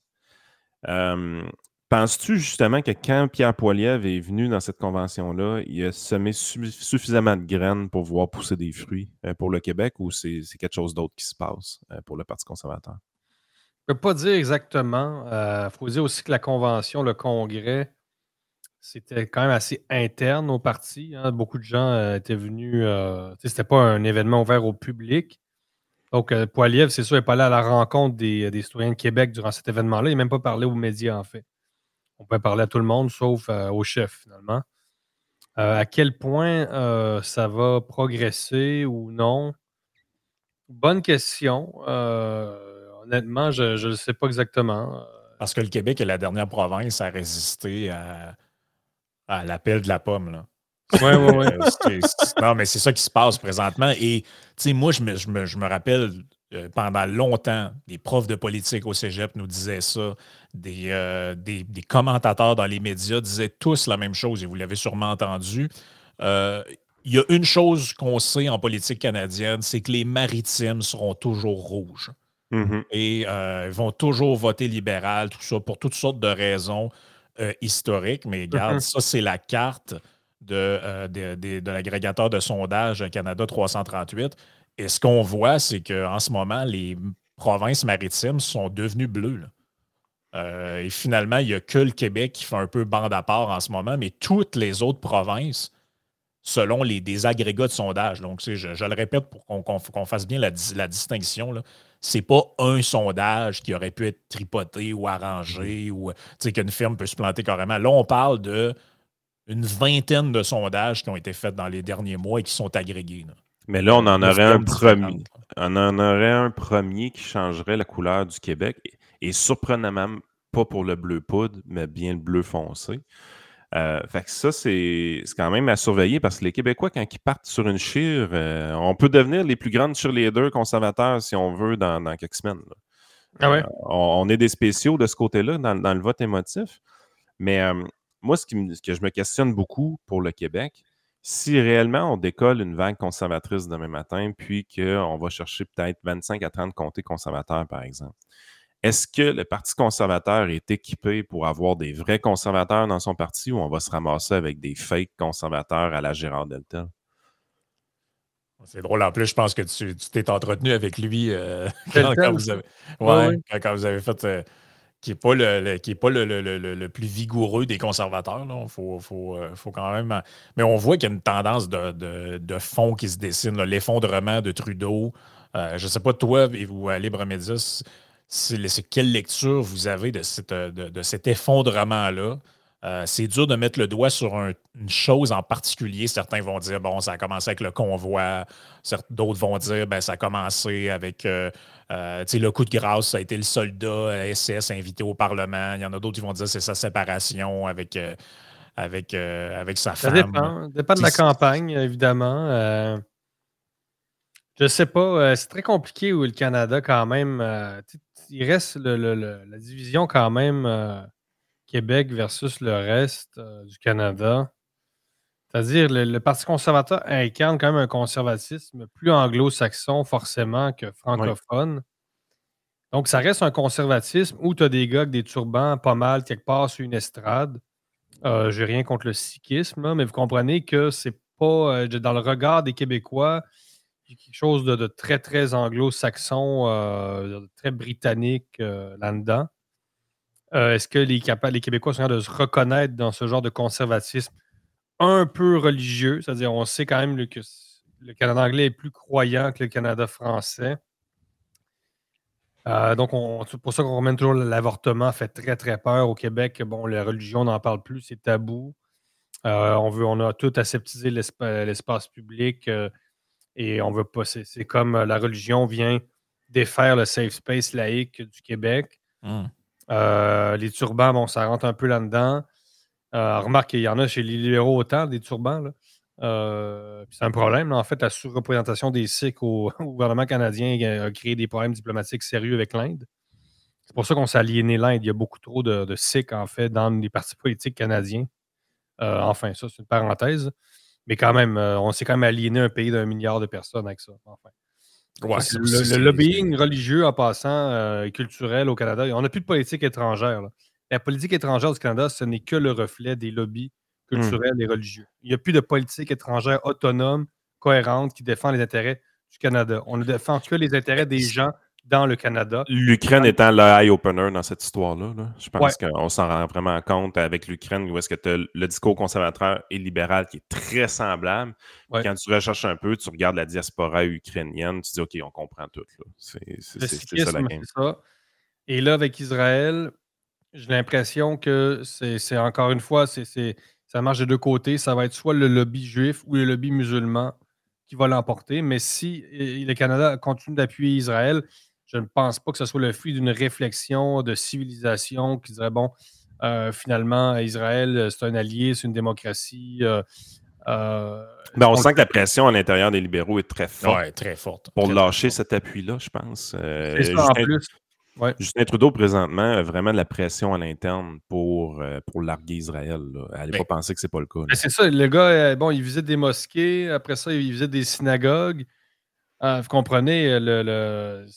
%. Penses-tu justement que quand Pierre Poilievre est venu dans cette convention-là, il a semé suffisamment de graines pour voir pousser des fruits pour le Québec ou c'est quelque chose d'autre qui se passe pour le Parti conservateur?
Je ne peux pas dire exactement. Il faut dire aussi que la convention, le congrès, c'était quand même assez interne au parti. Hein. Beaucoup de gens étaient venus. C'était pas un événement ouvert au public. Donc, Poilievre, c'est sûr, n'est pas allé à la rencontre des citoyens de Québec durant cet événement-là. Il n'a même pas parlé aux médias, en fait. On peut parler à tout le monde, sauf au chef, finalement. À quel point ça va progresser ou non? Bonne question. Honnêtement, je ne sais pas exactement.
Parce que le Québec est la dernière province à résister à l'appel de la pomme. Là.
Oui.
Non, mais c'est ça qui se passe présentement. Et moi, je me rappelle, pendant longtemps, des profs de politique au cégep nous disaient ça. Des commentateurs dans les médias disaient tous la même chose, et vous l'avez sûrement entendu. Il y a une chose qu'on sait en politique canadienne, c'est que les maritimes seront toujours rouges.
Mm-hmm.
Et ils vont toujours voter libéral, tout ça, pour toutes sortes de raisons historiques. Mais regarde, ça, c'est la carte de l'agrégateur de sondage Canada 338. Et ce qu'on voit, c'est qu'en ce moment, les provinces maritimes sont devenues bleues. Et finalement, il n'y a que le Québec qui fait un peu bande à part en ce moment, mais toutes les autres provinces, selon des agrégats de sondage. Donc, je le répète pour qu'on fasse bien la distinction, là. C'est pas un sondage qui aurait pu être tripoté ou arrangé ou qu'une firme peut se planter carrément. Là, on parle d'une vingtaine de sondages qui ont été faits dans les derniers mois et qui sont agrégés. Là.
Mais là, on en aurait un premier. On en aurait un premier qui changerait la couleur du Québec et surprenamment pas pour le bleu poudre, mais bien le bleu foncé. Fait que ça, c'est quand même à surveiller parce que les Québécois, quand ils partent sur une chire, on peut devenir les plus grandes cheerleaders conservateurs, si on veut, dans quelques semaines. Là.
Ah ouais?
On est des spéciaux de ce côté-là, dans le vote émotif. Mais moi, ce que je me questionne beaucoup pour le Québec, si réellement on décolle une vague conservatrice demain matin, puis qu'on va chercher peut-être 25 à 30 comtés conservateurs, par exemple, Est-ce que le Parti conservateur est équipé pour avoir des vrais conservateurs dans son parti ou on va se ramasser avec des fake conservateurs à la Gérard Deltel?
C'est drôle. En plus, je pense que tu t'es entretenu avec lui
Deltel,
vous avez,
oui.
quand vous avez fait. Qui n'est pas, le plus vigoureux des conservateurs. Il faut quand même. Mais on voit qu'il y a une tendance de fond qui se dessine. Là. L'effondrement de Trudeau. Je ne sais pas, toi ou à Libre Média, quelle lecture vous avez de cet effondrement-là? C'est dur de mettre le doigt sur une chose en particulier. Certains vont dire, bon, ça a commencé avec le convoi. D'autres vont dire, ben, ça a commencé avec le coup de grâce, ça a été le soldat SS invité au Parlement. Il y en a d'autres qui vont dire que c'est sa séparation avec sa
Ça
femme.
dépend de la campagne, évidemment. Je sais pas, c'est très compliqué où le Canada, quand même, il reste la division quand même Québec versus le reste du Canada. C'est-à-dire, le Parti conservateur incarne quand même un conservatisme plus anglo-saxon, forcément, que
Oui.
francophone. Donc, ça reste un conservatisme où tu as des gars avec des turbans pas mal quelque part sur une estrade. J'ai rien contre le sikhisme, là, mais vous comprenez que c'est pas dans le regard des Québécois, il y a quelque chose de très, très anglo-saxon, de très britannique là-dedans. Est-ce que les Québécois sont capables de se reconnaître dans ce genre de conservatisme un peu religieux? C'est-à-dire, on sait quand même que le Canada anglais est plus croyant que le Canada français. Donc, c'est pour ça qu'on ramène toujours l'avortement fait très, très peur au Québec. Bon, la religion, on n'en parle plus, c'est tabou. On a tout aseptisé l'espace public et on veut pas. C'est comme la religion vient défaire le safe space laïque du Québec. Les turbans, bon, ça rentre un peu là-dedans. Remarque qu'il y en a chez les libéraux autant, des turbans. Là. C'est un problème. Là. En fait, la sous-représentation des Sikhs au gouvernement canadien a créé des problèmes diplomatiques sérieux avec l'Inde. C'est pour ça qu'on s'est aliéné l'Inde. Il y a beaucoup trop de Sikhs, en fait, dans les partis politiques canadiens. Enfin, ça, c'est une parenthèse. Mais quand même, on s'est quand même aliéné un pays d'1 milliard de personnes avec ça. Enfin.
Ouais,
Ça, le lobbying religieux en passant et culturel au Canada, on n'a plus de politique étrangère. Là. La politique étrangère du Canada, ce n'est que le reflet des lobbies culturels et religieux. Il n'y a plus de politique étrangère autonome, cohérente, qui défend les intérêts du Canada. On ne défend que les intérêts des gens dans le Canada.
L'Ukraine étant le eye-opener dans cette histoire-là. Là. Je pense
Ouais.
qu'on s'en rend vraiment compte avec l'Ukraine, où est-ce que tu as le discours conservateur et libéral qui est très semblable.
Ouais.
Quand tu recherches un peu, tu regardes la diaspora ukrainienne, tu dis OK, on comprend tout. Là. C'est ça la game.
C'est ça. Et là, avec Israël, j'ai l'impression que c'est encore une fois, ça marche de deux côtés. Ça va être soit le lobby juif ou le lobby musulman qui va l'emporter. Mais si le Canada continue d'appuyer Israël, je ne pense pas que ce soit le fruit d'une réflexion de civilisation qui dirait, bon, finalement, Israël, c'est un allié, c'est une démocratie.
On sent que la pression à l'intérieur des libéraux est très forte.
Ouais, très forte.
Pour
très,
lâcher
très
cet appui-là, je pense.
c'est ça en plus. Ouais.
Justin Trudeau, présentement, a vraiment de la pression à l'interne pour larguer Israël. Allez pas penser que c'est pas le cas.
C'est ça, le gars, bon, il visite des mosquées, après ça, il visite des synagogues. Vous comprenez, il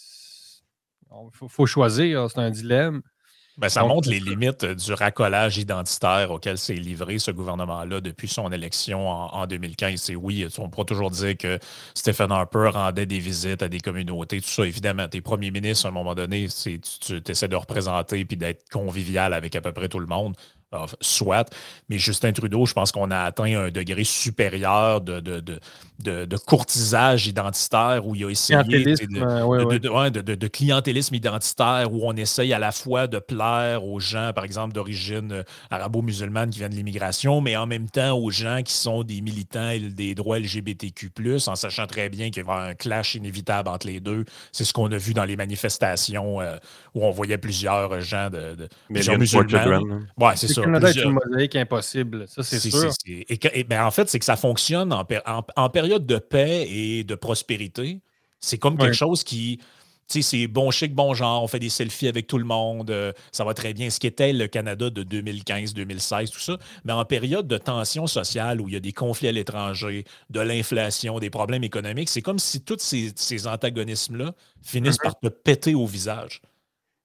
faut choisir, c'est un dilemme.
Ben, ça montre les limites du racolage identitaire auquel s'est livré ce gouvernement-là depuis son élection en 2015. Et oui, on pourra toujours dire que Stephen Harper rendait des visites à des communautés, tout ça. Évidemment, tes premiers ministres, à un moment donné, tu essaies de représenter puis d'être convivial avec à peu près tout le monde. Soit, mais Justin Trudeau, je pense qu'on a atteint un degré supérieur de courtisage identitaire où il a essayé de clientélisme identitaire, où on essaye à la fois de plaire aux gens, par exemple, d'origine arabo-musulmane qui viennent de l'immigration, mais en même temps aux gens qui sont des militants des droits LGBTQ+, en sachant très bien qu'il va y avoir un clash inévitable entre les deux. C'est ce qu'on a vu dans les manifestations où on voyait plusieurs gens plusieurs musulmans. Ouais, c'est ça.
Le Canada est une mosaïque impossible, ça c'est sûr.
En fait, c'est que ça fonctionne en période de paix et de prospérité. C'est comme quelque chose qui, tu sais, c'est bon chic, bon genre, on fait des selfies avec tout le monde, ça va très bien. Ce qui était le Canada de 2015, 2016, tout ça. Mais en période de tension sociale où il y a des conflits à l'étranger, de l'inflation, des problèmes économiques, c'est comme si tous ces antagonismes-là finissent par te péter au visage.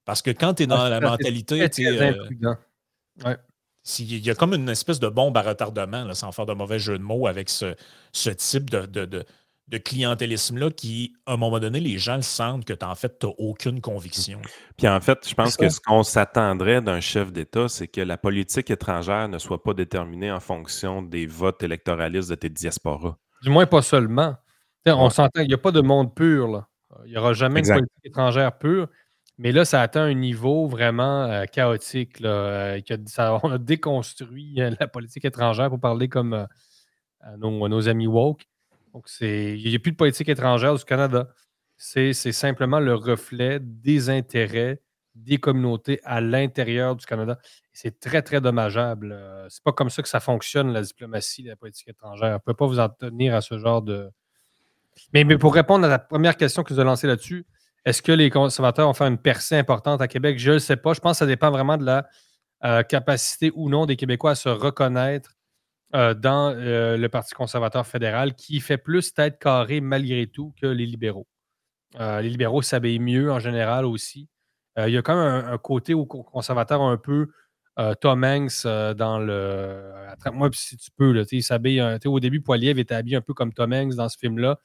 Parce que quand tu es dans la mentalité,
c'est très imprudent. Ouais.
il y a comme une espèce de bombe à retardement, là, sans faire de mauvais jeu de mots, avec ce type de clientélisme-là qui, à un moment donné, les gens le sentent que en fait, tu n'as aucune conviction.
Puis en fait, je pense
C'est
que
ça.
ce qu'on s'attendrait d'un chef d'État, c'est que la politique étrangère ne soit pas déterminée en fonction des votes électoralistes de tes diasporas.
Du moins, pas seulement. On
Ouais.
s'entend qu'il n'y a pas de monde pur. Là. Il n'y aura jamais
Exact.
une politique étrangère pure. Mais là, ça atteint un niveau vraiment chaotique. Là, on a déconstruit la politique étrangère pour parler comme à nos amis woke. Donc, il n'y a plus de politique étrangère du Canada. C'est simplement le reflet des intérêts des communautés à l'intérieur du Canada. C'est très, très dommageable. C'est pas comme ça que ça fonctionne, la diplomatie, la politique étrangère. On ne peut pas vous en tenir à ce genre de... Mais pour répondre à la première question que vous avez lancée là-dessus, est-ce que les conservateurs vont faire une percée importante à Québec? Je ne sais pas. Je pense que ça dépend vraiment de la capacité ou non des Québécois à se reconnaître dans le Parti conservateur fédéral, qui fait plus tête carrée malgré tout que les libéraux. Les libéraux s'habillent mieux en général aussi. Il y a quand même un côté conservateur un peu Tom Hanks dans le Attrape-moi si tu peux. Là, il s'habille, au début, Poilievre était habillé un peu comme Tom Hanks dans ce film-là,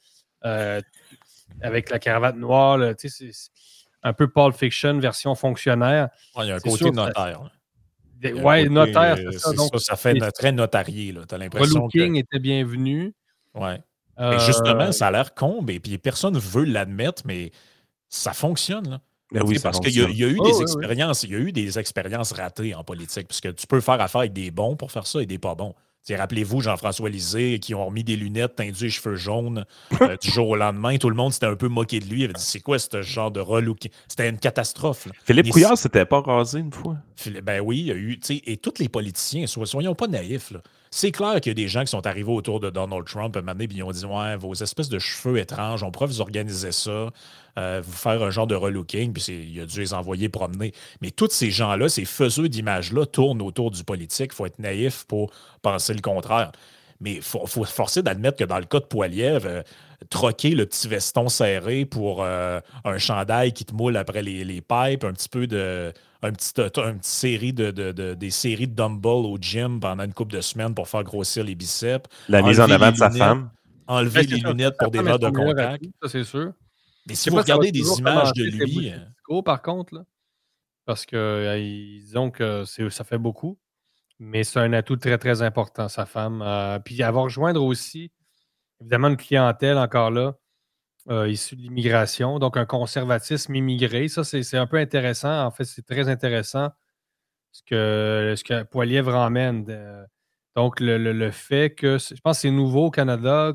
avec la cravate noire. Là, c'est un peu Pulp Fiction version fonctionnaire.
Il y a un
C'est
côté
sûr,
notaire.
Oui, notaire, c'est ça. Donc,
ça fait très notarié. Tu as l'impression
relooking
que...
était bienvenu.
Ouais. Mais justement, ça a l'air con, et puis personne ne veut l'admettre, mais ça fonctionne. Là.
Ben oui, ça
parce qu'il
fonctionne.
y a eu des expériences, il y a eu des expériences ratées en politique, parce que tu peux faire affaire avec des bons pour faire ça et des pas bons. Rappelez-vous Jean-François Lisée qui ont remis des lunettes, teindu les cheveux jaunes du jour au lendemain. Tout le monde s'était un peu moqué de lui. Il avait dit c'est quoi ce genre de relooking? C'était une catastrophe. Là.
Philippe Couillard s'était pas rasé une fois.
Ben oui, il y a eu. Et tous les politiciens, soyons pas naïfs. Là. C'est clair qu'il y a des gens qui sont arrivés autour de Donald Trump un moment donné, puis ils ont dit ouais, vos espèces de cheveux étranges, on pourrait vous organiser ça, vous faire un genre de relooking, puis il a dû les envoyer promener. Mais tous ces gens-là, ces faiseux d'images-là, tournent autour du politique. Il faut être naïf pour penser le contraire. Mais il faut forcer d'admettre que dans le cas de Poilievre, troquer le petit veston serré pour un chandail qui te moule après les pipes, un petit peu de. Une petite série des séries de dumbbell au gym pendant une couple de semaines pour faire grossir les biceps.
La mise en avant de sa femme.
Enlever les lunettes pour des verres de contact.
Ça, c'est sûr.
Mais si vous regardez des images de lui...
par contre, là, parce que disons que ça fait beaucoup, mais c'est un atout très, très important, sa femme. Puis elle va rejoindre aussi, évidemment, une clientèle encore là, issue de l'immigration, donc un conservatisme immigré. Ça, c'est un peu intéressant. En fait, c'est très intéressant ce que Poilievre emmène. Donc, le fait que, je pense que c'est nouveau au Canada,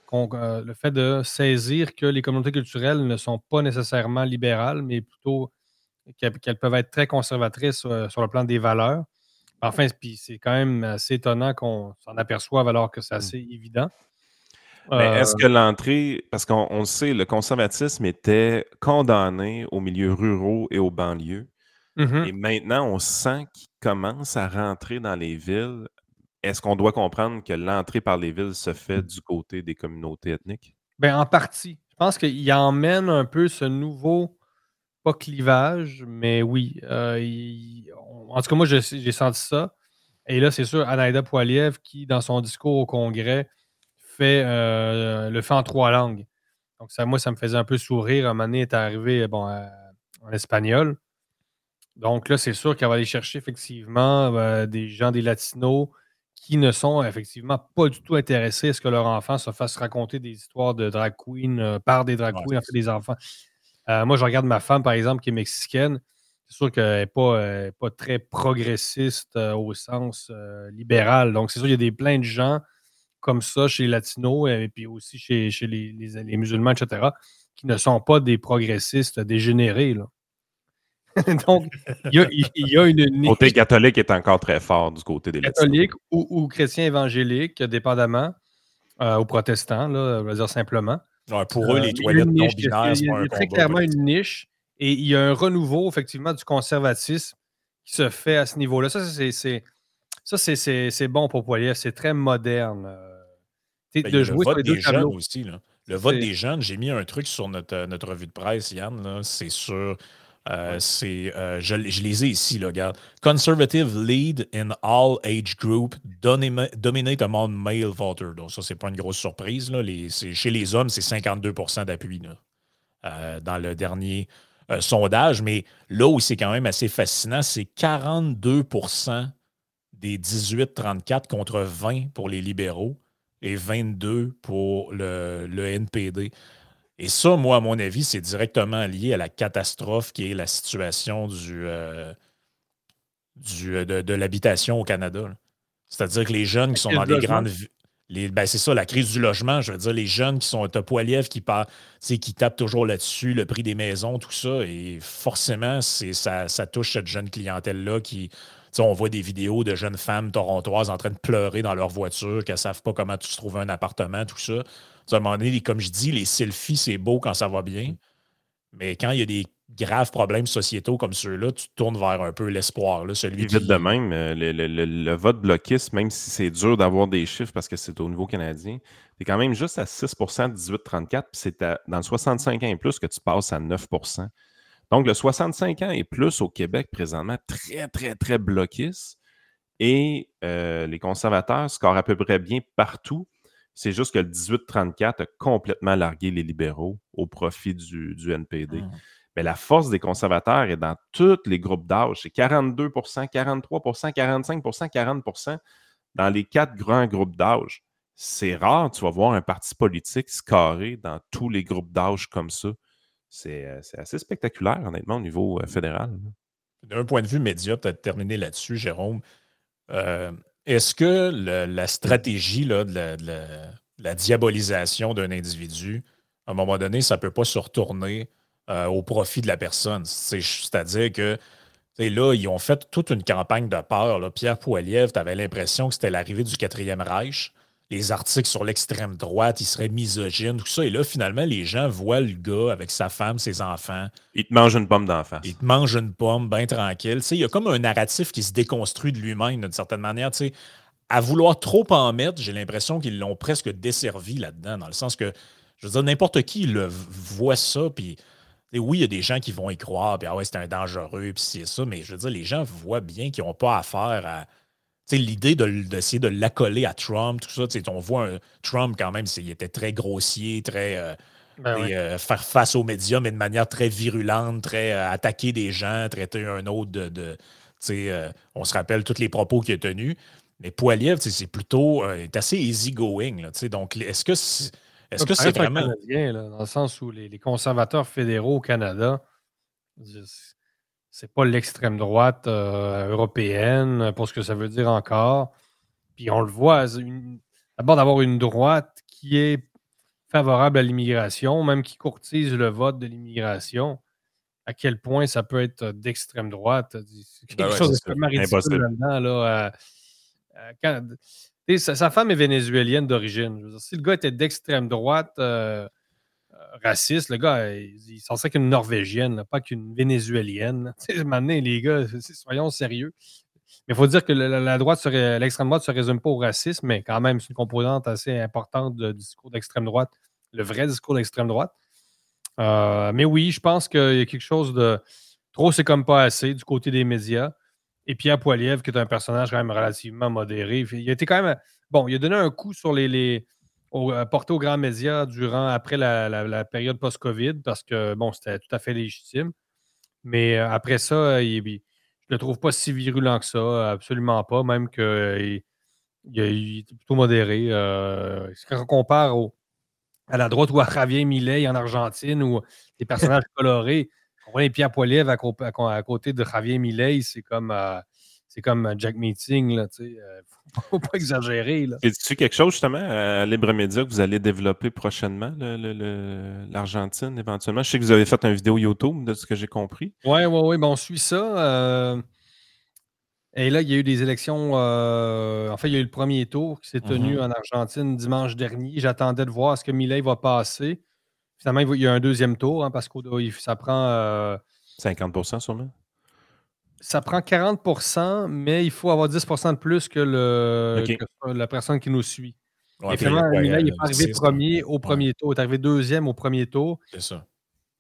le fait de saisir que les communautés culturelles ne sont pas nécessairement libérales, mais plutôt qu'elles peuvent être très conservatrices sur le plan des valeurs. Enfin, puis c'est quand même assez étonnant qu'on s'en aperçoive alors que c'est assez évident.
Mais est-ce que l'entrée, parce qu'on le sait, le conservatisme était condamné aux milieux ruraux et aux banlieues. Et maintenant, on sent qu'il commence à rentrer dans les villes. Est-ce qu'on doit comprendre que l'entrée par les villes se fait du côté des communautés ethniques?
Bien, en partie. Je pense qu'il emmène un peu ce nouveau, pas clivage, mais oui. En tout cas, moi, j'ai senti ça. Et là, c'est sûr, Anaïda Poilievre, qui, dans son discours au Congrès, le fait en 3 langues. Donc, moi, ça me faisait un peu sourire. Un moment donné, elle est arrivé en espagnol. Donc là, c'est sûr qu'elle va aller chercher effectivement des gens, des Latinos, qui ne sont effectivement pas du tout intéressés à ce que leur enfant se fasse raconter des histoires de drag queen par des drag queens, en fait, des enfants. Moi, je regarde ma femme, par exemple, qui est mexicaine. C'est sûr qu'elle n'est pas très progressiste au sens libéral. Donc, c'est sûr qu'il y a plein de gens comme ça chez les Latinos et puis aussi chez les musulmans, etc., qui ne sont pas des progressistes dégénérés. Là. Donc, il y a une niche.
Le côté catholique est encore très fort du côté des
catholiques ou chrétiens évangéliques, dépendamment, ou protestants, là, on va dire simplement.
Ouais, pour eux, les toilettes non-binaires, c'est pas un combat.
Il y a très clairement une niche et il y a un renouveau, effectivement, du conservatisme qui se fait à ce niveau-là. Ça, c'est bon pour Poilievre. C'est très moderne.
Il y a le vote des jeunes aussi. Là. Le vote des jeunes, j'ai mis un truc sur notre revue de presse, Yann. C'est sur Je les ai ici, là, regarde. Conservative lead in all age group, dominate among male voters. Donc, ça, c'est pas une grosse surprise. Là. Chez les hommes, c'est 52% d'appui dans le dernier sondage. Mais là où c'est quand même assez fascinant, c'est 42% des 18-34 contre 20 pour les libéraux et 22 pour le NPD. Et ça, moi, à mon avis, c'est directement lié à la catastrophe qui est la situation de l'habitation au Canada. C'est-à-dire que les jeunes qui sont dans les grandes villes. C'est ça, la crise du logement. Je veux dire, les jeunes qui sont à Poilievre, qui tapent toujours là-dessus, le prix des maisons, tout ça. Et forcément, ça touche cette jeune clientèle-là qui. On voit des vidéos de jeunes femmes torontoises en train de pleurer dans leur voiture, qu'elles ne savent pas comment se trouver un appartement, tout ça. À un moment donné, comme je dis, les selfies, c'est beau quand ça va bien. Mais quand il y a des graves problèmes sociétaux comme ceux-là, tu te tournes vers un peu l'espoir. Là,
vite de même, le vote bloquiste, même si c'est dur d'avoir des chiffres parce que c'est au niveau canadien, tu es quand même juste à 6 de 18-34, puis c'est dans le 65 ans et plus que tu passes à 9 . Donc, le 65 ans et plus au Québec, présentement, très, très, très bloquiste. Et les conservateurs scorent à peu près bien partout. C'est juste que le 18-34 a complètement largué les libéraux au profit du NPD. Mais la force des conservateurs est dans tous les groupes d'âge. C'est 42 43 45 40 dans les 4 grands groupes d'âge. C'est rare, tu vas voir un parti politique scorer dans tous les groupes d'âge comme ça. C'est assez spectaculaire, honnêtement, au niveau fédéral.
D'un point de vue média, peut-être terminer là-dessus, Jérôme. Est-ce que la stratégie là, de la diabolisation d'un individu, à un moment donné, ça ne peut pas se retourner au profit de la personne? C'est-à-dire que là, ils ont fait toute une campagne de peur. Là. Pierre Poilievre, tu avais l'impression que c'était l'arrivée du 4e Reich. Les articles sur l'extrême droite, il serait misogyne, tout ça. Et là, finalement, les gens voient le gars avec sa femme, ses enfants.
Il te mange une pomme d'en face.
Il te mange une pomme, bien tranquille. Il y a comme un narratif qui se déconstruit de lui-même d'une certaine manière. À vouloir trop en mettre, j'ai l'impression qu'ils l'ont presque desservi là-dedans, dans le sens que, je veux dire, n'importe qui le voit ça, puis oui, il y a des gens qui vont y croire, puis ah ouais, c'est un dangereux, puis c'est ça, mais je veux dire, les gens voient bien qu'ils n'ont pas affaire à. L'idée d'essayer de l'accoler à Trump, tout ça, on voit Trump quand même, il était très grossier, très faire face aux médias, mais de manière très virulente, très attaquer des gens, traiter un autre on se rappelle tous les propos qu'il a tenus. Mais Poilievre, c'est plutôt est assez easy-going. Donc, est-ce que c'est vraiment.
Canadien, là, dans le sens où les conservateurs fédéraux au Canada, c'est pas l'extrême droite européenne, pour ce que ça veut dire encore. Puis on le voit, d'abord d'avoir une droite qui est favorable à l'immigration, même qui courtise le vote de l'immigration, à quel point ça peut être d'extrême droite. C'est quelque chose d'extrêmement ridicule là-dedans. Là, sa femme est vénézuélienne d'origine. Si le gars était d'extrême droite, raciste, le gars, il s'en sait qu'une Norvégienne, là, pas qu'une Vénézuélienne. Maintenant, les gars, soyons sérieux. Mais il faut dire que l'extrême droite ne se résume pas au racisme, mais quand même, c'est une composante assez importante du discours d'extrême droite, le vrai discours d'extrême droite. Mais oui, je pense qu'il y a quelque chose de trop, c'est comme pas assez du côté des médias. Et Pierre Poilievre, qui est un personnage quand même relativement modéré, il a été quand même. Bon, il a donné un coup sur porté aux grands médias après la période post-COVID, parce que, bon, c'était tout à fait légitime. Mais après ça, je ne le trouve pas si virulent que ça, absolument pas, même qu'il est plutôt modéré. Quand on compare à la droite ou à Javier Milei en Argentine, ou des personnages colorés, on voit Pierre Poilievre à côté de Javier Milei, c'est comme Jack Meeting, là, tu sais. Faut pas exagérer, là.
Est-ce quelque chose, justement, à Libre Média que vous allez développer prochainement, l'Argentine, éventuellement? Je sais que vous avez fait une vidéo YouTube, de ce que j'ai compris.
Oui, on suit ça. Et là, il y a eu des élections. En fait, il y a eu le premier tour qui s'est tenu en Argentine dimanche dernier. J'attendais de voir ce que Milei va passer. Finalement, il y a un deuxième tour, parce que ça prend
50% sûrement?
Ça prend 40%, mais il faut avoir 10% de plus que la personne qui nous suit.
Ouais,
et finalement, Milei n'est pas arrivé premier au premier tour. Il est arrivé deuxième au premier tour.
C'est ça.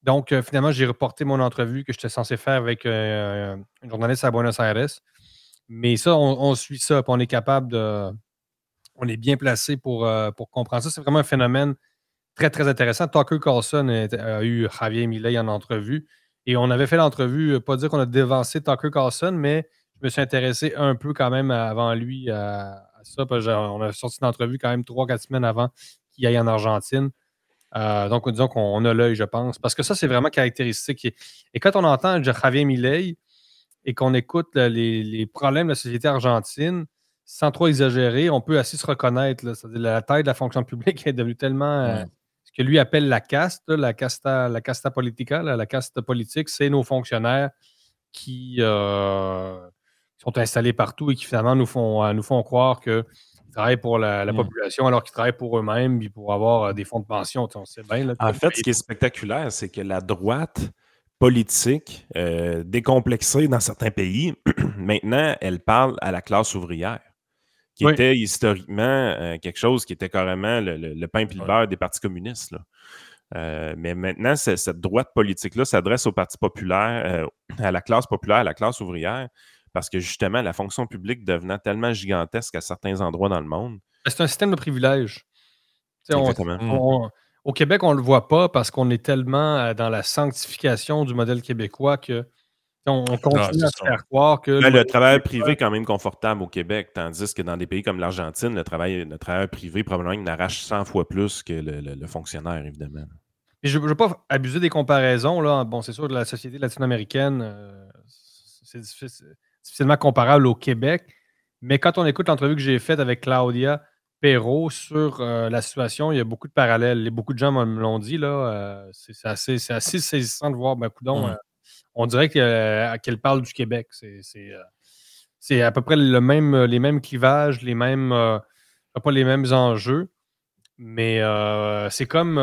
Donc, finalement, j'ai reporté mon entrevue que j'étais censé faire avec une journaliste à Buenos Aires. Mais ça, on suit ça, puis on est capable de... On est bien placé pour comprendre ça. C'est vraiment un phénomène très, très intéressant. Tucker Carlson a eu Javier Milei en entrevue. Et on avait fait l'entrevue, pas dire qu'on a dévancé Tucker Carlson, mais je me suis intéressé un peu quand même avant lui à ça. Parce on a sorti l'entrevue quand même 3-4 semaines avant qu'il aille en Argentine. Donc, disons qu'on a l'œil, je pense. Parce que ça, c'est vraiment caractéristique. Et quand on entend Javier Milei et qu'on écoute les problèmes de la société argentine, sans trop exagérer, on peut assez se reconnaître. Là. C'est-à-dire la taille de la fonction publique est devenue tellement... ce que lui appelle la caste, là, la casta politica, là, la caste politique, c'est nos fonctionnaires qui sont installés partout et qui finalement nous font croire qu'ils travaillent pour la population alors qu'ils travaillent pour eux-mêmes et pour avoir des fonds de pension. On sait bien, là,
En fait, ce qui est spectaculaire, c'est que la droite politique, décomplexée dans certains pays, maintenant, elle parle à la classe ouvrière, qui était historiquement quelque chose qui était carrément le pain et le beurre des partis communistes. Là. Mais maintenant, cette droite politique-là s'adresse au Parti populaire, à la classe populaire, à la classe ouvrière, parce que justement, la fonction publique devenant tellement gigantesque à certains endroits dans le monde.
C'est un système de privilèges.
Exactement.
Au Québec, on ne le voit pas parce qu'on est tellement dans la sanctification du modèle québécois que on continue à se faire croire que...
Le travail privé est quand même confortable au Québec, tandis que dans des pays comme l'Argentine, le travail privé, probablement, il n'arrache 100 fois plus que le fonctionnaire, évidemment.
Et je ne veux pas abuser des comparaisons. Là. Bon, c'est sûr que la société latino-américaine, c'est difficilement comparable au Québec. Mais quand on écoute l'entrevue que j'ai faite avec Claudia Perrault sur la situation, il y a beaucoup de parallèles. Et beaucoup de gens me l'ont dit. Là, c'est assez saisissant de voir, on dirait qu'elle parle du Québec. C'est à peu près les mêmes clivages, pas les mêmes enjeux. Mais c'est comme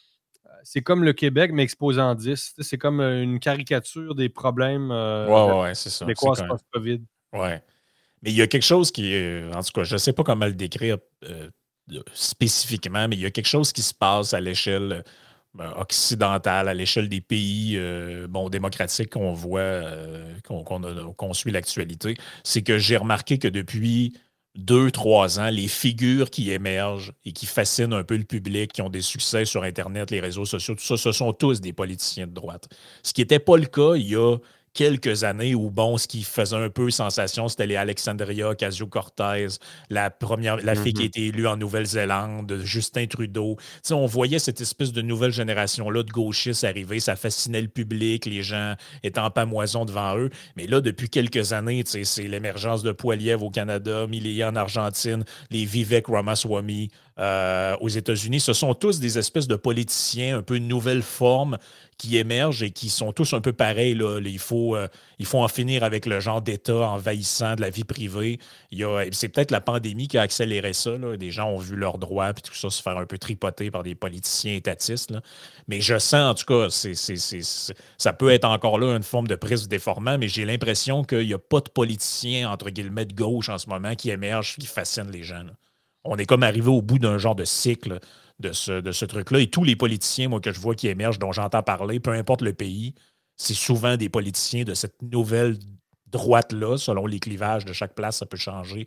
le Québec, mais exposé en 10. C'est comme une caricature des problèmes
c'est ça.
québécois post-COVID.
Ouais. Mais il y a quelque chose qui est, en tout cas, je ne sais pas comment le décrire spécifiquement, mais il y a quelque chose qui se passe à l'échelle occidentale, à l'échelle des pays démocratiques qu'on voit, qu'on suit l'actualité. C'est que j'ai remarqué que depuis 2-3 ans, les figures qui émergent et qui fascinent un peu le public, qui ont des succès sur Internet, les réseaux sociaux, tout ça, ce sont tous des politiciens de droite. Ce qui n'était pas le cas il y a quelques années où, ce qui faisait un peu sensation, c'était les Alexandria Ocasio-Cortez, la fille qui a été élue en Nouvelle-Zélande, Justin Trudeau. T'sais, on voyait cette espèce de nouvelle génération-là de gauchistes arriver, ça fascinait le public, les gens étaient en pamoison devant eux. Mais là, depuis quelques années, c'est l'émergence de Poilievre au Canada, Milei en Argentine, les Vivek Ramaswamy aux États-Unis. Ce sont tous des espèces de politiciens, un peu une nouvelle forme qui émergent et qui sont tous un peu pareils. Là. Il faut en finir avec le genre d'État envahissant de la vie privée. C'est peut-être la pandémie qui a accéléré ça. Là. Des gens ont vu leurs droits et tout ça se faire un peu tripoter par des politiciens étatistes. Là. Mais je sens, en tout cas, ça peut être encore là une forme de prise déformant, mais j'ai l'impression qu'il n'y a pas de politiciens, entre guillemets, de gauche en ce moment qui émergent, qui fascinent les gens. Là. On est comme arrivé au bout d'un genre de cycle de ce truc-là. Et tous les politiciens, moi, que je vois qui émergent, dont j'entends parler, peu importe le pays, c'est souvent des politiciens de cette nouvelle droite-là. Selon les clivages de chaque place, ça peut changer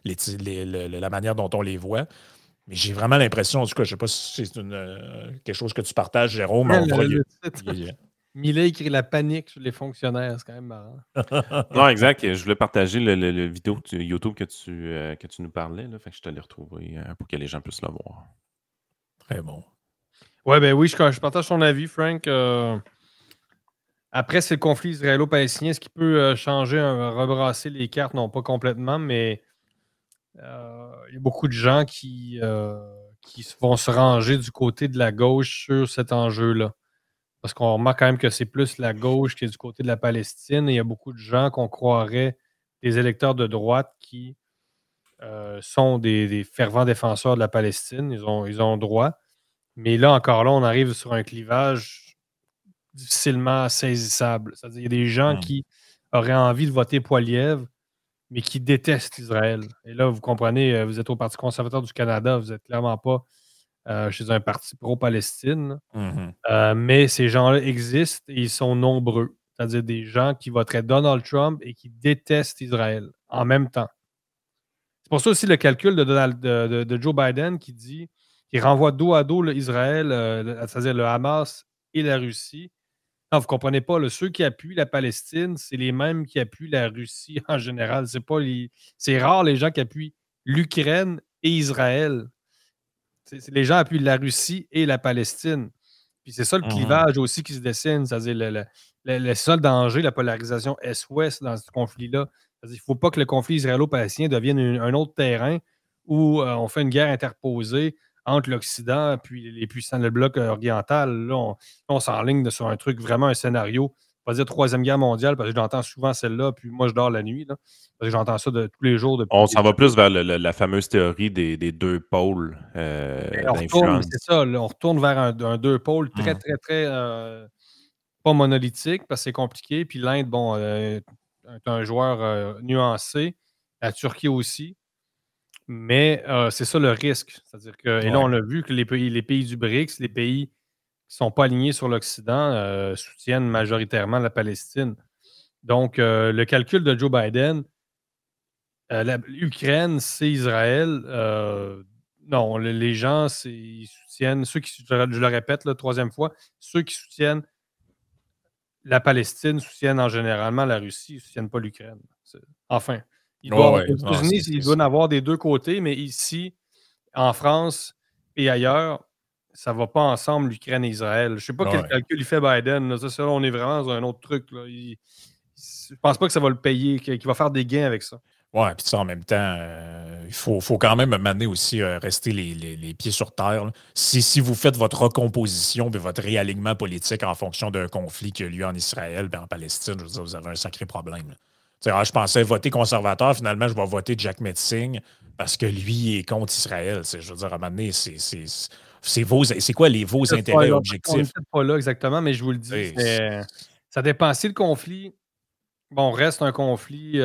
la manière dont on les voit. Mais j'ai vraiment l'impression, en tout cas, je ne sais pas si c'est quelque chose que tu partages, Jérôme.
Milei écrit la panique sur les fonctionnaires, c'est quand même marrant.
Non, exact. Je voulais partager le vidéo YouTube que tu nous parlais. Là, fait que je te l'ai retrouvé pour que les gens puissent le voir.
Très bon.
Ouais, ben oui, je partage ton avis, Frank. Après, c'est le conflit israélo-palestinien, ce qui peut changer, rebrasser les cartes, non pas complètement, mais il y a beaucoup de gens qui vont se ranger du côté de la gauche sur cet enjeu-là. Parce qu'on remarque quand même que c'est plus la gauche qui est du côté de la Palestine et il y a beaucoup de gens qu'on croirait des électeurs de droite qui sont des fervents défenseurs de la Palestine. Ils ont droit. Mais là, encore là, on arrive sur un clivage difficilement saisissable. C'est-à-dire qu'il y a des gens qui auraient envie de voter Poilievre, mais qui détestent Israël. Et là, vous comprenez, vous êtes au Parti conservateur du Canada, vous n'êtes clairement pas chez un parti pro-Palestine.
Mhm.
Mais ces gens-là existent et ils sont nombreux. C'est-à-dire des gens qui voteraient Donald Trump et qui détestent Israël en même temps. C'est pour ça aussi le calcul de Joe Biden qui renvoie dos à dos Israël, c'est-à-dire le Hamas et la Russie. Non, vous ne comprenez pas, là, ceux qui appuient la Palestine, c'est les mêmes qui appuient la Russie en général. C'est rare les gens qui appuient l'Ukraine et Israël. Les gens appuient la Russie et la Palestine. Puis c'est ça le clivage aussi qui se dessine, c'est-à-dire le seul danger, la polarisation Est-Ouest dans ce conflit-là. Il ne faut pas que le conflit israélo-palestinien devienne un autre terrain où on fait une guerre interposée entre l'Occident et les puissants, le bloc oriental. Là, on s'enligne sur un truc, vraiment un scénario. Pas dire Troisième Guerre mondiale, parce que j'entends souvent celle-là, puis moi, je dors la nuit. Là, parce que j'entends ça tous les jours depuis.
On s'en va plus vers la fameuse théorie des deux pôles d'influence.
C'est ça, là, on retourne vers un deux pôles très, très, très pas monolithique, parce que c'est compliqué. Puis l'Inde, bon, est un joueur nuancé. La Turquie aussi. Mais c'est ça le risque. C'est-à-dire que, et là, on a vu que les pays du BRICS, les pays qui ne sont pas alignés sur l'Occident, soutiennent majoritairement la Palestine. Donc, le calcul de Joe Biden, l'Ukraine, c'est Israël. Non, les gens, ils soutiennent, je le répète la troisième fois, ceux qui soutiennent la Palestine soutiennent généralement la Russie, ils ne soutiennent pas l'Ukraine. Enfin, aux États-Unis, il doit en avoir des deux côtés, mais ici, en France et ailleurs, ça ne va pas ensemble, l'Ukraine et Israël. Je ne sais pas quel calcul il fait Biden. Là. Ça, on est vraiment dans un autre truc. Là. Je ne pense pas que ça va le payer, qu'il va faire des gains avec ça.
Oui, puis ça, en même temps, il faut quand même m'amener aussi rester les pieds sur terre. Si vous faites votre recomposition et votre réalignement politique en fonction d'un conflit qui a lieu en Israël et en Palestine, je veux dire, vous avez un sacré problème. Je pensais voter conservateur, finalement, je vais voter Jack Metzing parce que lui il est contre Israël. Je veux dire, à un moment donné, c'est quoi vos intérêts objectifs?
On n'est peut-être pas là exactement, mais je vous le dis, ça dépend. Si le conflit, reste un conflit...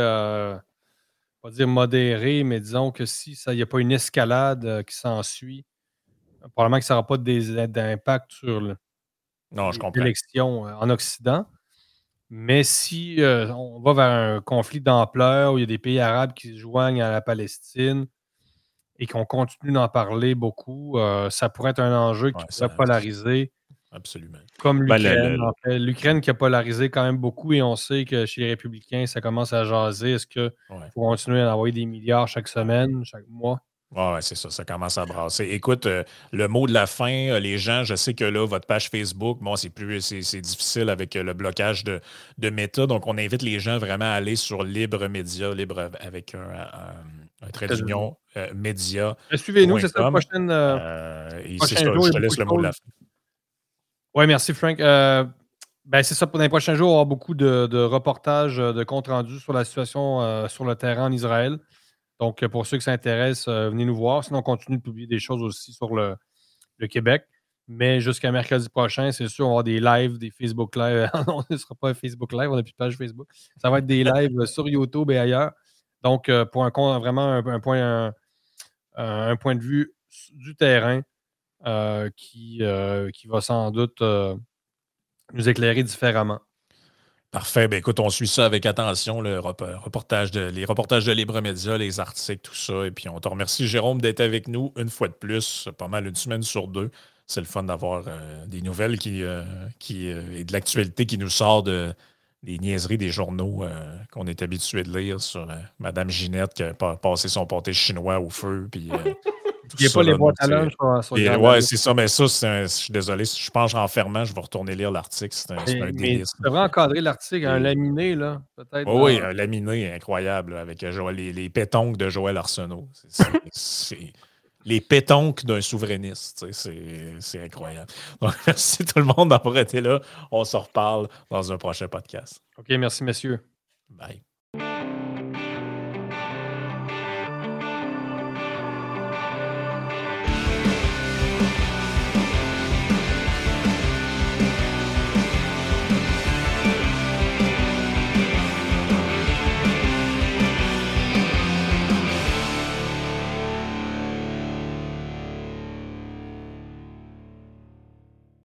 pas dire modéré, mais disons que si il n'y a pas une escalade qui s'ensuit, probablement que ça n'aura pas d'impact sur l'élection en Occident. Mais si on va vers un conflit d'ampleur où il y a des pays arabes qui se joignent à la Palestine et qu'on continue d'en parler beaucoup, ça pourrait être un enjeu qui pourrait polariser.
Absolument.
Comme l'Ukraine. En fait. L'Ukraine qui a polarisé quand même beaucoup et on sait que chez les républicains, ça commence à jaser. Est-ce qu'il faut continuer à envoyer des milliards chaque semaine, chaque mois?
Oui, c'est ça. Ça commence à brasser. Écoute, le mot de la fin, les gens, je sais que là, votre page Facebook, c'est difficile avec le blocage de Meta. Donc, on invite les gens vraiment à aller sur Libre Média, Libre avec un trait d'union, Média.
Suivez-nous, c'est ça, le prochain jour.
Je te laisse le mot de la fin.
Oui, merci, Frank. C'est ça, pour les prochains jours, on aura beaucoup de reportages, de comptes rendus sur la situation sur le terrain en Israël. Donc, pour ceux qui s'intéressent, venez nous voir. Sinon, on continue de publier des choses aussi sur le Québec. Mais jusqu'à mercredi prochain, c'est sûr, on va avoir des lives, des Facebook Live. Non, ce ne sera pas un Facebook Live, on n'a plus de page Facebook. Ça va être des lives sur YouTube et ailleurs. Donc, pour vraiment un point de vue du terrain qui va sans doute nous éclairer différemment.
Parfait. Ben, écoute, on suit ça avec attention, les reportages de Libre Média, les articles, tout ça. Et puis, on te remercie, Jérôme, d'être avec nous une fois de plus, pas mal une semaine sur deux. C'est le fun d'avoir des nouvelles et de l'actualité qui nous sort des niaiseries des journaux qu'on est habitué de lire sur Madame Ginette qui a passé son pâté chinois au feu. Puis,
il n'y a pas les boîtes à lunch sur le
ouais, c'est ça, mais ça, je suis désolé. Je pense en fermant, je vais retourner lire l'article. C'est un délice.
Tu devrais encadrer l'article, un laminé, là, peut-être.
Oui, un laminé incroyable avec les pétonques de Joël Arsenault. C'est les pétonques d'un souverainiste. C'est incroyable. Donc, merci tout le monde d'avoir été là. On se reparle dans un prochain podcast.
OK, merci, messieurs.
Bye.